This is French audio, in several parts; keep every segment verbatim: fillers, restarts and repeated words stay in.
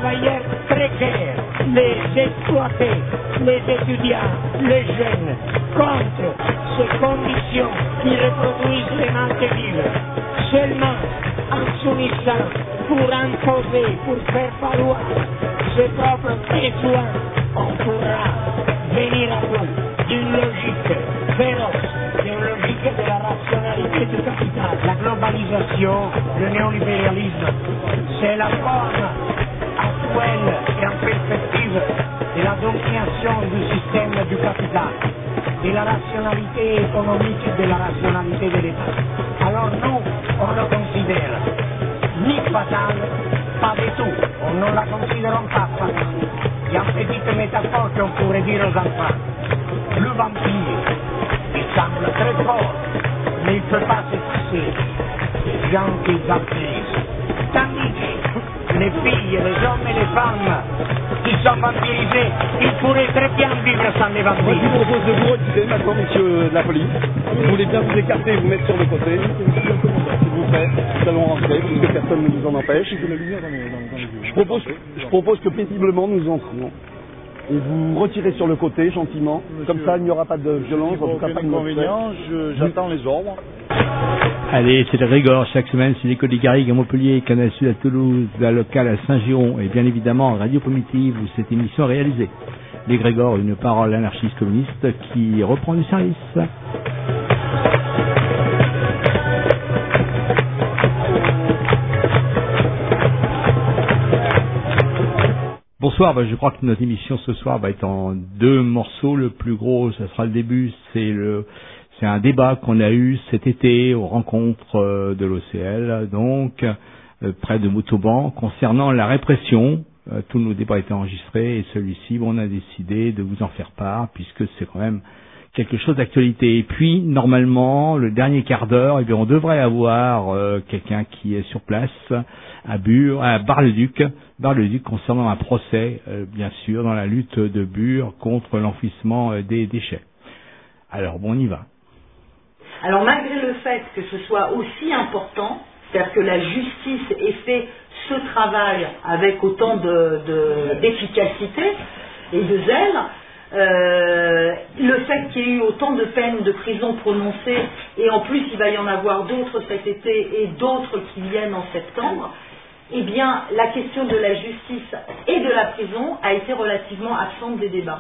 travailleurs précaires, les exploités, les étudiants, les jeunes, contre ces conditions qui reproduisent les manques de vivre. Seulement en s'unissant pour imposer, pour faire valoir ses propres besoins, on pourra venir à bout d'une logique féroce, d'une logique de la rationalité du capital. La globalisation, le néolibéralisme, c'est la forme actuelle et en perspective de la domination du système du capital, de la rationalité économique et de la rationalité de l'État. Alors nous, on le considère ni fatale, pas du tout. On ne la considère pas fatale. Il y a une petite métaphore qu'on pourrait dire aux enfants. Le vampire, il semble très fort, mais il ne peut pas se passer des gens qui vampirisent. Tandis que les filles, les hommes et les femmes qui sont vampirisés, ils pourraient très bien vivre sans les vampires. Moi, je vous propose de vous retirer maintenant, monsieur de la police. Vous voulez bien vous écarter et vous mettre sur le côté. S'il vous plaît, nous allons rentrer, puisque personne ne nous en empêche. Je propose, je propose que paisiblement nous entrions. Et vous retirez sur le côté, gentiment. Comme ça, il n'y aura pas de violence, en tout cas pas de inconvénient. J'attends les ordres. Allez, c'est le Grégor, chaque semaine, c'est l'école des Garrigues à Montpellier, Canal Sud à Toulouse, la locale à Saint-Giron, et bien évidemment Radio Primitive, où cette émission est réalisée. Les Grégor, une parole anarchiste communiste qui reprend du service. Bonsoir, bah, je crois que notre émission ce soir va être en deux morceaux. Le plus gros, ça sera le début, c'est le... C'est un débat qu'on a eu cet été aux rencontres euh, de l'O C L, donc euh, près de Montauban, concernant la répression. Euh, tous nos débats étaient enregistrés et celui-ci, bon, on a décidé de vous en faire part puisque c'est quand même quelque chose d'actualité. Et puis, normalement, le dernier quart d'heure, eh bien, on devrait avoir euh, quelqu'un qui est sur place à Bure, à Bar-le-Duc, Bar-le-Duc concernant un procès, euh, bien sûr, dans la lutte de Bure contre l'enfouissement euh, des déchets. Alors, bon, on y va. Alors malgré le fait que ce soit aussi important, c'est-à-dire que la justice ait fait ce travail avec autant de, de, d'efficacité et de zèle, euh, le fait qu'il y ait eu autant de peines de prison prononcées, et en plus il va y en avoir d'autres cet été et d'autres qui viennent en septembre, eh bien la question de la justice et de la prison a été relativement absente des débats.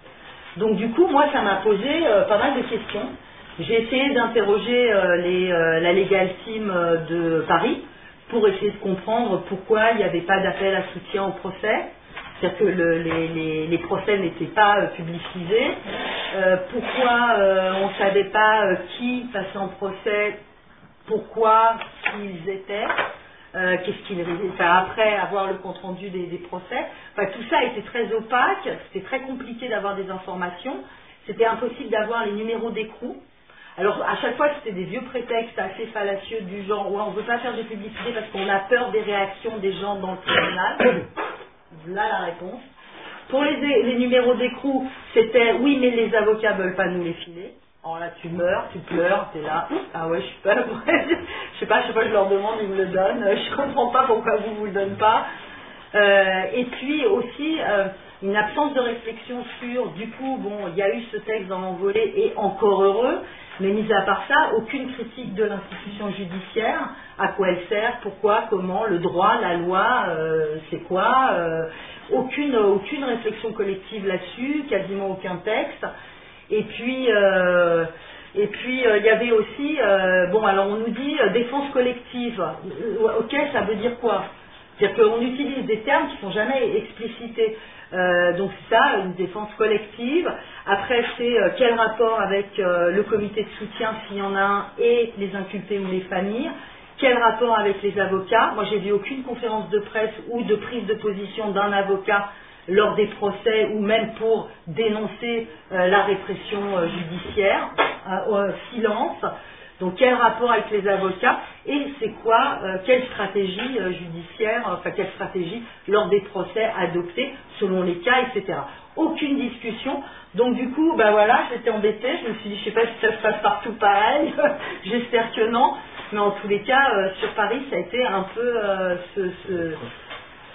Donc du coup, moi ça m'a posé euh, pas mal de questions. J'ai essayé d'interroger euh, les, euh, la Legal Team euh, de Paris pour essayer de comprendre pourquoi il n'y avait pas d'appel à soutien au procès, c'est-à-dire que le, les, les, les procès n'étaient pas euh, publicisés, euh, pourquoi euh, on ne savait pas euh, qui passait en procès, pourquoi, qui ils étaient, euh, qu'est-ce qu'ils enfin, après avoir le compte-rendu des, des procès. Enfin, tout ça était très opaque, c'était très compliqué d'avoir des informations, c'était impossible d'avoir les numéros d'écrou. Alors, à chaque fois, c'était des vieux prétextes assez fallacieux du genre « ouais, on ne veut pas faire de publicité parce qu'on a peur des réactions des gens dans le tribunal ». Voilà la réponse. Pour les, les numéros d'écrou, c'était « oui, mais les avocats ne veulent pas nous les filer ». Alors là, tu meurs, tu pleures, tu es là « ah ouais, je suis pas là. » Je sais pas, je sais pas, je leur demande, ils me le donnent. Je comprends pas pourquoi vous ne vous le donnez pas. Euh, et puis aussi... Euh, une absence de réflexion sur, du coup, bon, il y a eu ce texte dans l'envolée et encore heureux, mais mis à part ça, aucune critique de l'institution judiciaire, à quoi elle sert, pourquoi, comment, le droit, la loi, euh, c'est quoi, euh, aucune, aucune réflexion collective là-dessus, quasiment aucun texte, et puis... Euh, Et puis, euh, il y avait aussi, euh, bon, alors on nous dit euh, défense collective. Euh, ok, ça veut dire quoi? C'est-à-dire qu'on utilise des termes qui ne sont jamais explicités. Euh, donc c'est ça, une défense collective. Après, c'est euh, quel rapport avec euh, le comité de soutien, s'il y en a un, et les inculpés ou les familles. Quel rapport avec les avocats? Moi, j'ai vu aucune conférence de presse ou de prise de position d'un avocat lors des procès ou même pour dénoncer euh, la répression euh, judiciaire. Euh, euh, silence. Donc, quel rapport avec les avocats et c'est quoi, euh, quelle stratégie euh, judiciaire, enfin, quelle stratégie lors des procès adoptée selon les cas, et cetera. Aucune discussion. Donc, du coup, ben voilà, j'étais embêtée. Je me suis dit, je sais pas si ça se passe partout pareil. J'espère que non. Mais en tous les cas, euh, sur Paris, ça a été un peu euh, ce, ce,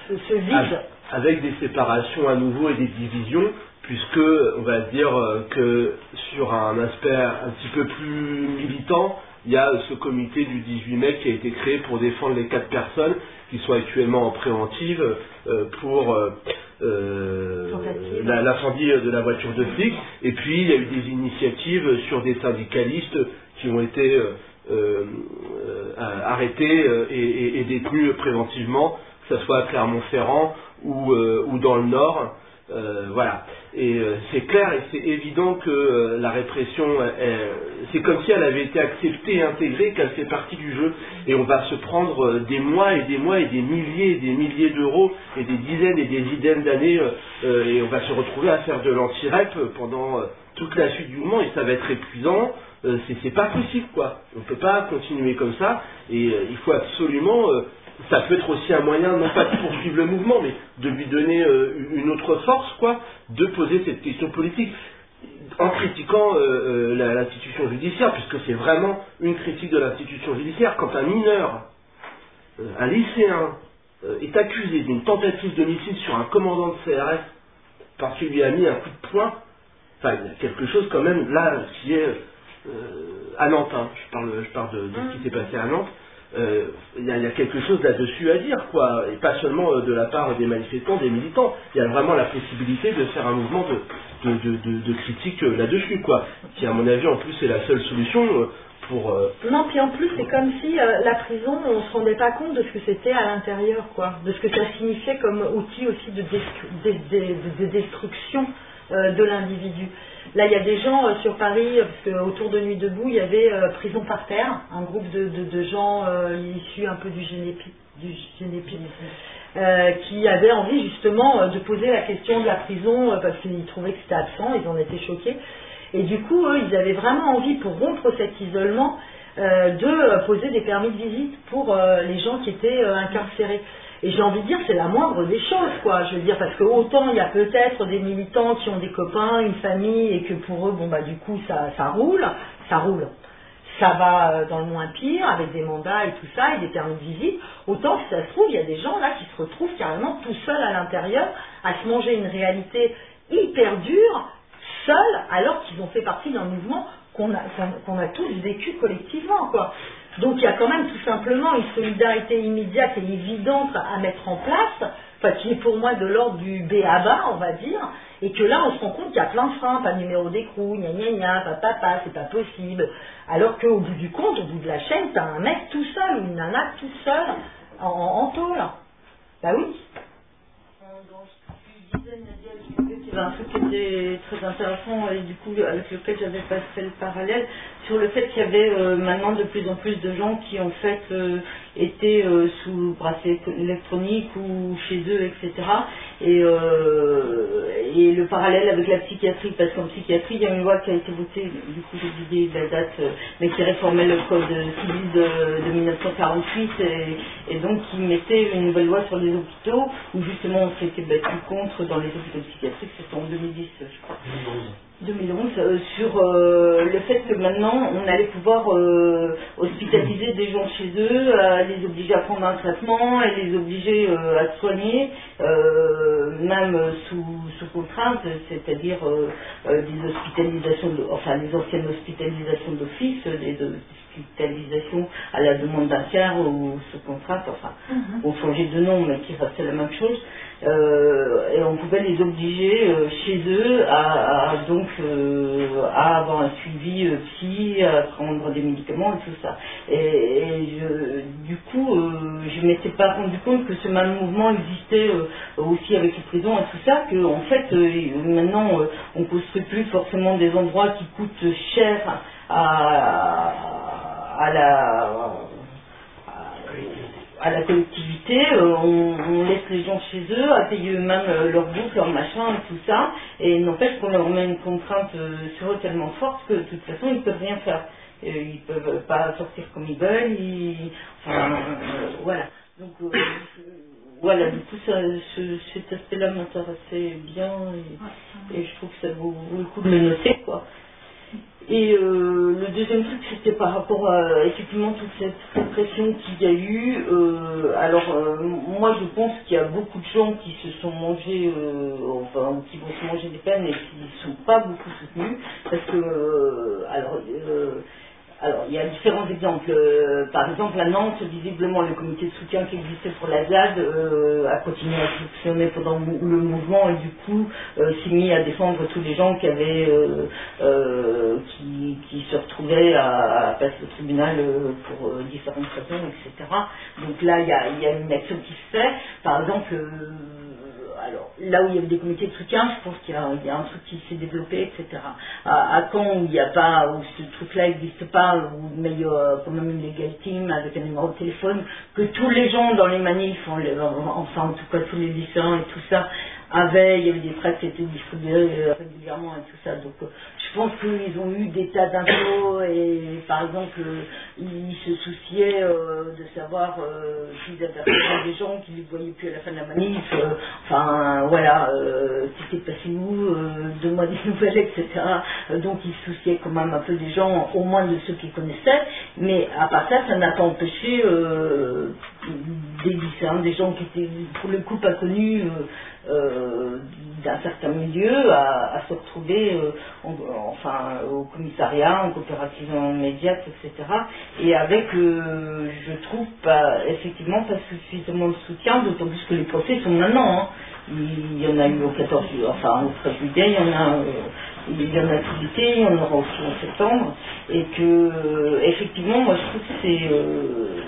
ce, ce vide. Avec des séparations à nouveau et des divisions, puisque on va dire que sur un aspect un petit peu plus militant, il y a ce comité du dix-huit mai qui a été créé pour défendre les quatre personnes qui sont actuellement en préventive euh, pour euh, euh, la, l'incendie de la voiture de flic. Et puis il y a eu des initiatives sur des syndicalistes qui ont été euh, euh, arrêtés et, et, et détenus préventivement, que ce soit à Clermont-Ferrand ou, euh, ou dans le Nord. Euh, voilà. Et euh, c'est clair et c'est évident que euh, la répression, euh, c'est comme si elle avait été acceptée et intégrée, qu'elle fait partie du jeu. Et on va se prendre euh, des mois et des mois et des milliers et des milliers d'euros et des dizaines et des dizaines d'années euh, euh, et on va se retrouver à faire de l'anti-rep pendant euh, toute la suite du mouvement et ça va être épuisant. Euh, c'est, c'est pas possible, quoi. On peut pas continuer comme ça et euh, il faut absolument... Euh, ça peut être aussi un moyen, non pas de poursuivre le mouvement, mais de lui donner euh, une autre force, quoi, de poser cette question politique, en critiquant euh, euh, la, l'institution judiciaire, puisque c'est vraiment une critique de l'institution judiciaire. Quand un mineur, euh, un lycéen, euh, est accusé d'une tentative d'homicide sur un commandant de C R S, parce qu'il lui a mis un coup de poing, enfin, il y a quelque chose quand même là qui est euh, à Nantes, hein. je parle, je parle de, de ce qui s'est passé à Nantes. Il euh, y, y a quelque chose là-dessus à dire, quoi, et pas seulement euh, de la part des manifestants, des militants. Il y a vraiment la possibilité de faire un mouvement de, de, de, de, de critique euh, là-dessus, quoi, qui à mon avis en plus est la seule solution euh, pour... Euh... Non, puis en plus c'est comme si euh, la prison, on se rendait pas compte de ce que c'était à l'intérieur, quoi, de ce que ça signifiait comme outil aussi de, destru- de, de, de, de destruction euh, de l'individu. Là, il y a des gens euh, sur Paris, parce qu'autour de Nuit debout, il y avait euh, Prison par terre, un groupe de, de, de gens euh, issus un peu du Génépi, du Génépi euh, qui avaient envie justement euh, de poser la question de la prison, euh, parce qu'ils trouvaient que c'était absent, ils en étaient choqués. Et du coup, eux, ils avaient vraiment envie, pour rompre cet isolement, euh, de euh, poser des permis de visite pour euh, les gens qui étaient euh, incarcérés. Et j'ai envie de dire, c'est la moindre des choses, quoi. Je veux dire, parce que autant il y a peut-être des militants qui ont des copains, une famille, et que pour eux, bon bah du coup, ça, ça roule, ça roule. Ça va dans le moins pire, avec des mandats et tout ça, et des permis de visite. Autant, si ça se trouve, il y a des gens là qui se retrouvent carrément tout seuls à l'intérieur, à se manger une réalité hyper dure, seuls, alors qu'ils ont fait partie d'un mouvement qu'on a, qu'on a tous vécu collectivement, quoi. Donc il y a quand même tout simplement une solidarité immédiate et évidente à mettre en place, enfin, qui est pour moi de l'ordre du B A B A, on va dire, et que là on se rend compte qu'il y a plein de freins, pas de numéro d'écrou, gna gna gna, papa, papa, c'est pas possible. Alors qu'au bout du compte, au bout de la chaîne, t'as un mec tout seul, ou une nana tout seul, en, en, en tôle. Bah oui. Il y avait un truc qui était très intéressant et du coup avec lequel j'avais pas fait le parallèle sur le fait qu'il y avait euh, maintenant de plus en plus de gens qui en fait euh, étaient euh, sous bracelet électronique ou chez eux, et cetera. Et, euh, et le parallèle avec la psychiatrie, parce qu'en psychiatrie il y a une loi qui a été votée, du coup j'ai oublié la date, euh, mais qui réformait le code civil de, de mille neuf cent quarante-huit et, et donc qui mettait une nouvelle loi sur les hôpitaux où justement on s'était battu contre dans les hôpitaux psychiatriques, c'était en deux mille dix je crois. deux mille onze, euh, sur euh, le fait que maintenant on allait pouvoir euh, hospitaliser des gens chez eux, euh, les obliger à prendre un traitement et les obliger euh, à se soigner, euh, même euh, sous, sous contrainte, c'est-à-dire euh, euh, des hospitalisations, de, enfin les anciennes hospitalisations d'office, des hospitalisations à la demande d'un tiers ou sous contrainte, enfin mm-hmm. on changeait de nom mais qui restait la même chose. Euh, et on pouvait les obliger euh, chez eux à, à donc euh, à avoir un suivi euh, psy, à prendre des médicaments et tout ça. Et, et je, du coup, euh, je m'étais pas rendu compte que ce même mouvement existait euh, aussi avec les prisons et tout ça, que en fait euh, maintenant euh, on construit plus forcément des endroits qui coûtent cher à, à la à la collectivité, euh, on, on laisse les gens chez eux à payer eux-mêmes euh, leur bouffe, leur machin et tout ça, et n'empêche qu'on leur met une contrainte euh, sur eux tellement forte que de toute façon ils ne peuvent rien faire. Euh, ils ne peuvent pas sortir comme ils veulent, ils... enfin euh, voilà. Donc euh, je... voilà, du coup ça, ce, cet aspect-là m'intéressait bien et, et je trouve que ça vaut, vaut le coup de le noter, quoi. Et euh, le deuxième truc, c'était par rapport à effectivement toute cette répression qu'il y a eu. Euh, alors euh, moi je pense qu'il y a beaucoup de gens qui se sont mangés, euh, enfin qui vont se manger des peines et qui ne sont pas beaucoup soutenus, parce que euh, alors euh, alors il y a différents exemples. Euh, par exemple à Nantes, visiblement le comité de soutien qui existait pour la Z A D euh, a continué à fonctionner pendant le mouvement et du coup euh, s'est mis à défendre tous les gens qui avaient euh, euh, qui, qui se retrouvaient à, à passer au tribunal euh, pour euh, différentes raisons, et cetera. Donc là il y a, il y a une action qui se fait. Par exemple, euh, alors là où il y avait des comités de soutien, je pense qu'il y a, il y a un truc qui s'est développé, et cetera. À, à Caen où il n'y a pas, où ce truc-là n'existe pas, où mais il y a quand même une legal team avec un numéro de téléphone, que tous les gens dans les manifs, enfin en tout cas tous les lycéens et tout ça, avaient, il y avait des tracts qui étaient distribués régulièrement et tout ça. Donc euh, je pense qu'ils ont eu des tas d'infos et par exemple euh, ils se souciaient euh, de savoir euh, s'ils apercevaient des gens qui ne les voyaient plus à la fin de la manif, euh, enfin voilà, euh, qui s'est passé où, euh, donne-moi des nouvelles, et cetera. Euh, donc ils se souciaient quand même un peu des gens, au moins de ceux qu'ils connaissaient, mais à part ça, ça n'a pas empêché euh, des lycéens, des gens qui étaient pour le coup pas connus, euh, Euh, d'un certain milieu à, à se retrouver euh, en, enfin au commissariat, en coopérative immédiate, et cetera. Et avec, euh, je trouve, pas, effectivement pas suffisamment de soutien, d'autant plus que les procès sont maintenant. Hein. Il y en a eu au quatorze juillet, enfin au treize juillet, il y en a, euh, il y en a tout l'été, il y en aura aussi en septembre. Et que, euh, effectivement, moi je trouve que c'est... Euh,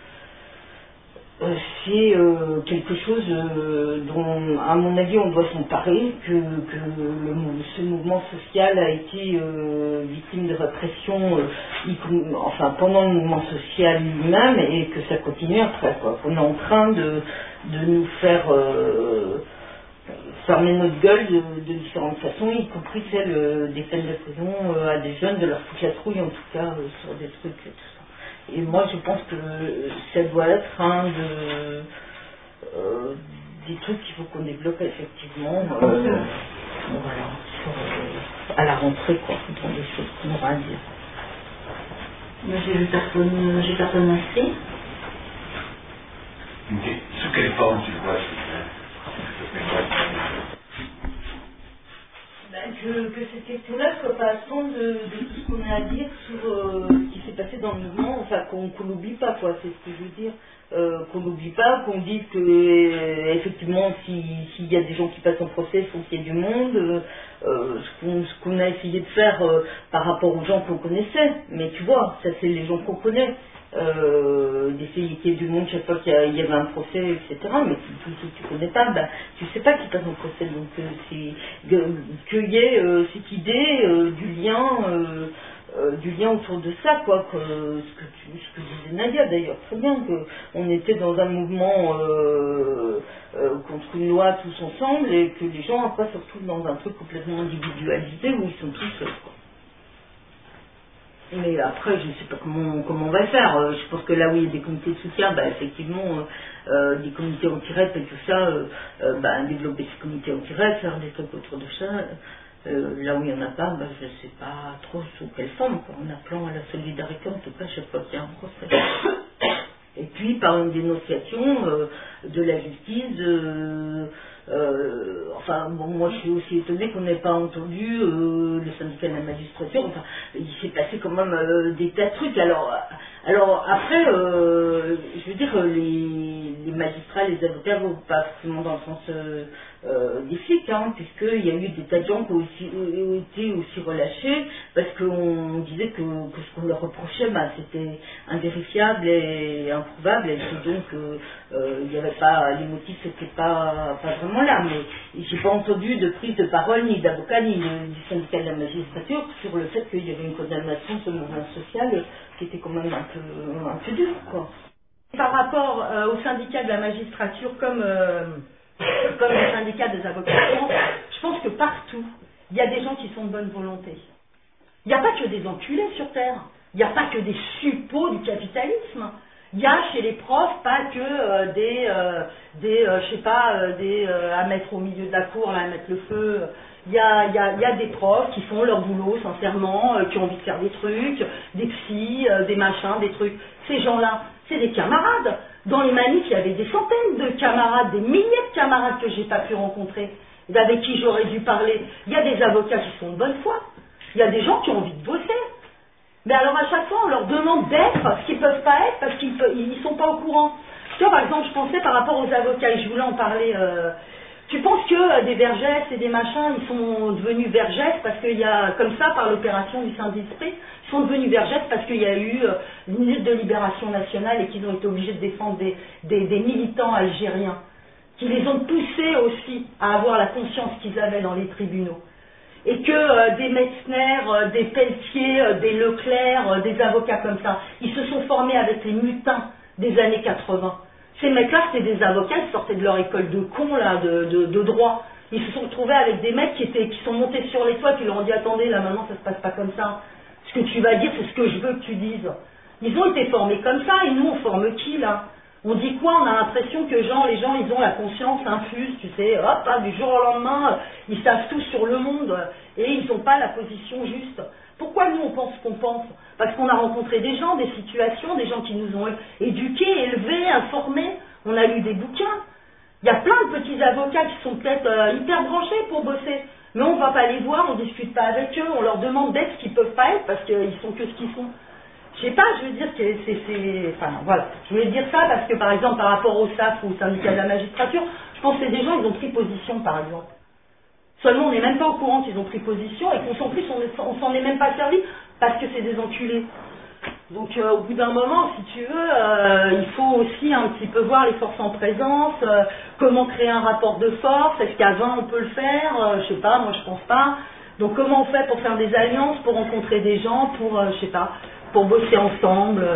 c'est euh, quelque chose euh, dont, à mon avis, on doit s'emparer, que, que le, ce mouvement social a été euh, victime de répression, euh, y, enfin pendant le mouvement social lui-même, et que ça continue après, quoi. On est en train de, de nous faire euh, fermer notre gueule de, de différentes façons, y compris celle euh, des peines de prison euh, à des jeunes, de leur foutre la trouille en tout cas euh, sur des trucs et tout ça. Et moi, je pense que ça doit être un de, euh, des trucs qu'il faut qu'on développe effectivement euh, voilà, sur, euh, à la rentrée, quoi, dans des choses qu'on aura à dire. Moi, j'ai vu personne, j'ai personne inscrit. Ok. Sous quelle forme tu le vois, Que, que cette question-là ne soit pas à fond de, de tout ce qu'on a à dire sur euh, ce qui s'est passé dans le mouvement, enfin qu'on qu'on l'oublie pas, quoi, c'est ce que je veux dire, euh, qu'on l'oublie pas, qu'on dise que euh, effectivement s'il si y a des gens qui passent en procès, il faut qu'il y ait du monde, euh, euh, ce qu'on ce qu'on a essayé de faire euh, par rapport aux gens qu'on connaissait, mais tu vois, ça c'est les gens qu'on connaît. Euh, d'essayer qu'il y ait du monde chaque fois qu'il y, y avait un procès, et cetera. Mais si, si tu ne connais pas, ben, tu ne sais pas qui passe en procès. Donc euh, c'est qu'il y ait euh, cette idée euh, du lien, euh, euh, du lien autour de ça, quoi. Que, ce, que tu, ce que disait Nadia d'ailleurs, très bien, qu'on était dans un mouvement euh, euh, contre une loi tous ensemble et que les gens après se retrouvent dans un truc complètement individualisé où ils sont tous seuls, quoi. Mais après, je ne sais pas comment, comment on va faire. Euh, je pense que là où il y a des comités de soutien, bah, effectivement, euh, euh, des comités anti-rep et tout ça, euh, euh, bah, développer ces comités anti-rep, faire des trucs autour de ça. Euh, là où il n'y en a pas, bah, je ne sais pas trop sous quelle forme, quoi. En appelant à la solidarité, en tout cas, chaque fois qu'il y a un procès. Et puis, par une dénonciation euh, de la justice, euh, Euh, enfin, bon, moi je suis aussi étonnée qu'on n'ait pas entendu euh, le syndicat de la magistrature. Enfin, il s'est passé quand même euh, des tas de trucs. Alors, alors après, euh, je veux dire, les, les magistrats, les avocats vont pas forcément dans le sens euh, euh, des flics, hein, puisqu'il y a eu des tas de gens qui ont, aussi, ont été aussi relâchés parce qu'on disait que, que ce qu'on leur reprochait, bah, c'était invérifiable et improuvable, et que donc euh, euh, il n'y avait pas, les motifs n'étaient pas, pas vraiment là, mais j'ai pas entendu de prise de parole ni d'avocat ni de, du syndicat de la magistrature sur le fait qu'il y avait une condamnation de ce mouvement social qui était quand même un peu, un peu dur, quoi. Par rapport euh, au syndicat de la magistrature comme, euh, comme le syndicat des avocats, je pense que partout, il y a des gens qui sont de bonne volonté. Il n'y a pas que des enculés sur Terre. Il n'y a pas que des suppôts du capitalisme. Il y a chez les profs pas que euh, des, euh, des euh, je sais pas, euh, des euh, à mettre au milieu de la cour, là, à mettre le feu. Il y a, il y a, il y a des profs qui font leur boulot sincèrement, euh, qui ont envie de faire des trucs, des psys, euh, des machins, des trucs. Ces gens-là, c'est des camarades. Dans les manifs, il y avait des centaines de camarades, des milliers de camarades que j'ai pas pu rencontrer, avec qui j'aurais dû parler. Il y a des avocats qui sont de bonne foi. Il y a des gens qui ont envie de bosser. Mais alors à chaque fois, on leur demande d'être ce qu'ils ne peuvent pas être parce qu'ils ne sont pas au courant. Tu vois, par exemple, je pensais par rapport aux avocats, et je voulais en parler. Euh, tu penses que euh, des vergesses et des machins, ils sont devenus vergesses parce qu'il y a, comme ça, par l'opération du Saint-Esprit, ils sont devenus vergesses parce qu'il y a eu euh, une lutte de libération nationale et qu'ils ont été obligés de défendre des, des, des militants algériens, qui les ont poussés aussi à avoir la conscience qu'ils avaient dans les tribunaux. Et que euh, des Metzner, euh, des Pelletier, euh, des Leclerc, euh, des avocats comme ça, ils se sont formés avec les mutins des années quatre-vingts. Ces mecs-là, c'est des avocats qui sortaient de leur école de cons, là, de, de, de droit. Ils se sont retrouvés avec des mecs qui, étaient, qui sont montés sur les toits, qui leur ont dit « Attendez, là, maintenant, ça se passe pas comme ça. Ce que tu vas dire, c'est ce que je veux que tu dises. » Ils ont été formés comme ça, et nous, on forme qui, là? On dit quoi? On a l'impression que genre, les gens, ils ont la conscience infuse, tu sais, hop, hein, du jour au lendemain, ils savent tout sur le monde, et ils n'ont pas la position juste. Pourquoi nous, on pense ce qu'on pense? Parce qu'on a rencontré des gens, des situations, des gens qui nous ont éduqués, élevés, informés, on a lu des bouquins. Il y a plein de petits avocats qui sont peut-être euh, hyper branchés pour bosser, mais on ne va pas les voir, on ne discute pas avec eux, on leur demande d'être ce qu'ils ne peuvent pas être, parce qu'ils sont que ce qu'ils sont. Je sais pas, je veux dire que c'est, c'est... Enfin, voilà. Je voulais dire ça parce que, par exemple, par rapport au S A F ou au syndicat de la magistrature, je pense que c'est des gens, ils ont pris position, par exemple. Seulement, on n'est même pas au courant qu'ils ont pris position et qu'en plus, on ne s'en est même pas servi parce que c'est des enculés. Donc, euh, au bout d'un moment, si tu veux, euh, il faut aussi un petit peu voir les forces en présence, euh, comment créer un rapport de force, est-ce qu'à vingt, on peut le faire, euh, je sais pas, moi, je pense pas. Donc, comment on fait pour faire des alliances, pour rencontrer des gens, pour, euh, je sais pas, pour bosser ensemble.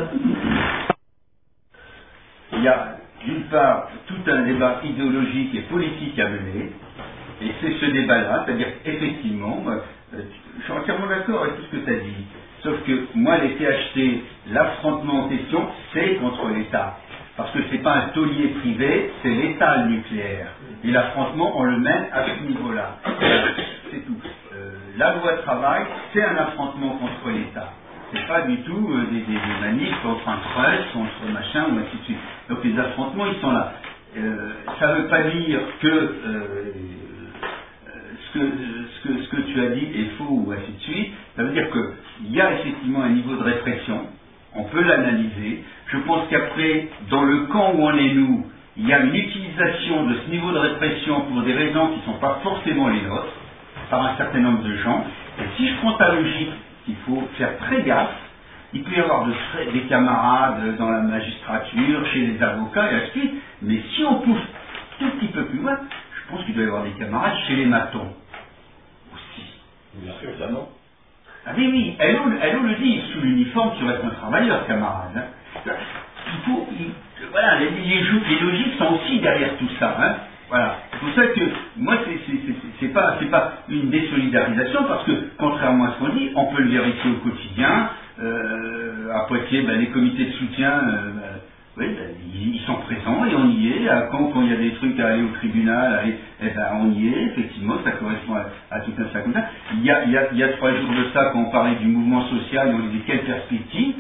Il y a d'une part tout un débat idéologique et politique à mener, et c'est ce débat-là, c'est-à-dire effectivement, je suis entièrement d'accord avec tout ce que tu as dit, sauf que moi les T H T, l'affrontement en question, c'est contre l'État, parce que c'est pas un taulier privé, c'est l'État le nucléaire, et l'affrontement on le mène à ce niveau-là, c'est tout. Euh, la loi de travail, c'est un affrontement contre l'État. C'est pas du tout euh, des, des, des manifs contre un trust, contre machin, ou ainsi de suite. Donc les affrontements, ils sont là. Euh, ça ne veut pas dire que, euh, ce que ce que ce que tu as dit est faux, ou ainsi de suite. Ça veut dire qu'il y a effectivement un niveau de répression, on peut l'analyser. Je pense qu'après, dans le camp où on est nous, il y a une utilisation de ce niveau de répression pour des raisons qui ne sont pas forcément les nôtres, par un certain nombre de gens. Et si je prends ta logique, il faut faire très gaffe. Il peut y avoir de très, des camarades dans la magistrature, chez les avocats et ainsi de suite, mais si on pousse tout petit peu plus loin, je pense qu'il doit y avoir des camarades chez les matons aussi. Bien sûr, ça non. Ah oui, oui, Hello, Hello le dit, sous l'uniforme, tu restes un travailleur, camarade. Hein. Il faut, il, voilà, les, les, les logiques sont aussi derrière tout ça. Hein. Voilà. C'est pour ça que moi, c'est pas, pas une désolidarisation, parce que, contrairement à ce qu'on dit, on peut le vérifier au quotidien. Euh, à Poitiers, ben, les comités de soutien, euh, ben, oui, ben, ils, ils sont présents et on y est. À Caen, quand il y a des trucs à aller au tribunal, aller, eh ben, on y est, effectivement, ça correspond à, à tout un ça comme ça. Il y, a, il, y a, il y a trois jours de ça, quand on parlait du mouvement social, on disait quelle perspective.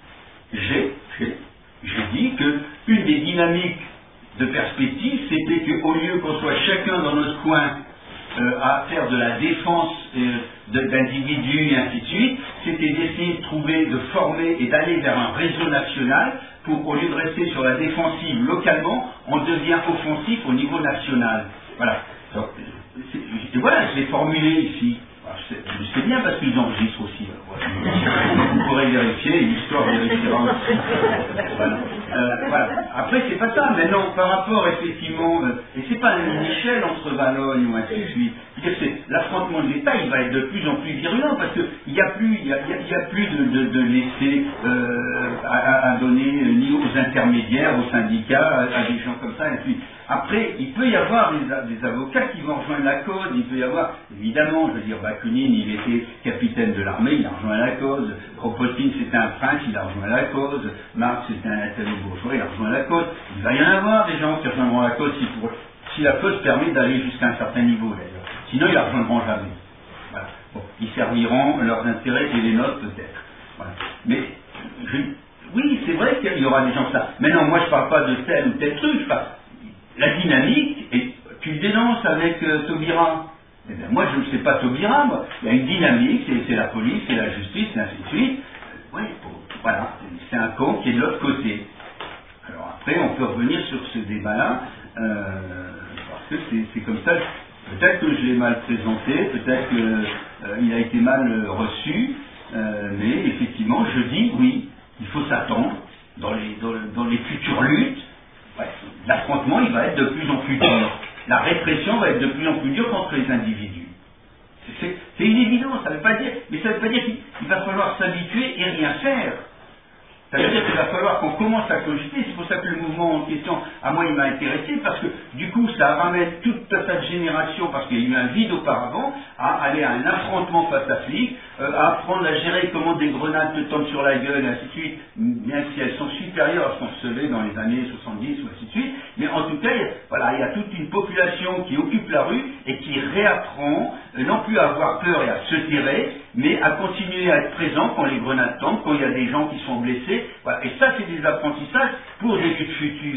J'ai dit que une des dynamiques de perspective, c'était qu'au lieu qu'on soit chacun dans notre coin euh, à faire de la défense euh, d'individus et ainsi de suite, c'était d'essayer de trouver, de former et d'aller vers un réseau national pour, au lieu de rester sur la défensive localement, on devient offensif au niveau national. Voilà. Donc, et voilà, je l'ai formulé ici. Je sais bien parce qu'ils enregistrent aussi. Voilà. Vous pourrez vérifier, l'histoire vérifiera aussi. Voilà. Euh, voilà. Après, c'est pas ça. Maintenant, par rapport, effectivement, euh, et c'est pas une échelle entre Valognes ou ainsi de suite. L'affrontement de l'État, il va être de plus en plus virulent parce qu'il n'y a plus, il y a, il y a, il y a plus de, de, de laisser euh, à, à donner ni aux intermédiaires, aux syndicats, à, à des gens comme ça. Et puis, Après, il peut y avoir des, des avocats qui vont rejoindre la cause, il peut y avoir, évidemment, je veux dire, Bakounine, il était capitaine de l'armée, il a rejoint la cause, Kropotkin, c'était un prince, il a rejoint la cause, Marx, c'était un atelier bourgeois, il a rejoint la cause. Il va y en avoir des gens qui rejoindront la cause si, pour, si la cause permet d'aller jusqu'à un certain niveau, d'ailleurs. Sinon, ils ne la rejoindront jamais. Voilà. Bon, ils serviront leurs intérêts et les nôtres, peut-être. Voilà. Mais, je, oui, c'est vrai qu'il y aura des gens comme ça. Maintenant, moi, je ne parle pas de tel ou tel truc, je parle. La dynamique, et tu le dénonces avec euh, Taubira. Eh bien, moi, je ne sais pas Taubira, moi. Il y a une dynamique, c'est la police, c'est la justice, et ainsi de suite. Oui, voilà, c'est un camp qui est de l'autre côté. Alors après, on peut revenir sur ce débat-là, euh, parce que c'est comme ça. Peut-être que je l'ai mal présenté, peut-être qu'il euh, a été mal euh, reçu, euh, mais effectivement, je dis oui, il faut s'attendre dans les, dans, dans les futures luttes. Ouais, l'affrontement, il va être de plus en plus dur. La répression va être de plus en plus dure contre les individus. C'est une évidence, ça ne veut pas dire, mais ça ne veut pas dire qu'il va falloir s'habituer et rien faire. Ça veut dire qu'il va falloir qu'on commence à cogiter. C'est pour ça que le mouvement en question, à moi, il m'a intéressé, parce que du coup, ça ramène toute cette génération, parce qu'il y a eu un vide auparavant, à aller à un affrontement face à flics, euh, à apprendre à gérer comment des grenades te tombent sur la gueule, et ainsi de suite, bien si elles sont supérieures à ce qu'on recevait dans les années soixante-dix, ou ainsi de suite. Mais en tout cas, il y a, voilà, il y a toute une population qui occupe la rue et qui réapprend, euh, non plus à avoir peur et à se terrer, mais à continuer à être présent quand les grenades tombent, quand il y a des gens qui sont blessés. Voilà. Et ça, c'est des apprentissages pour des luttes futures.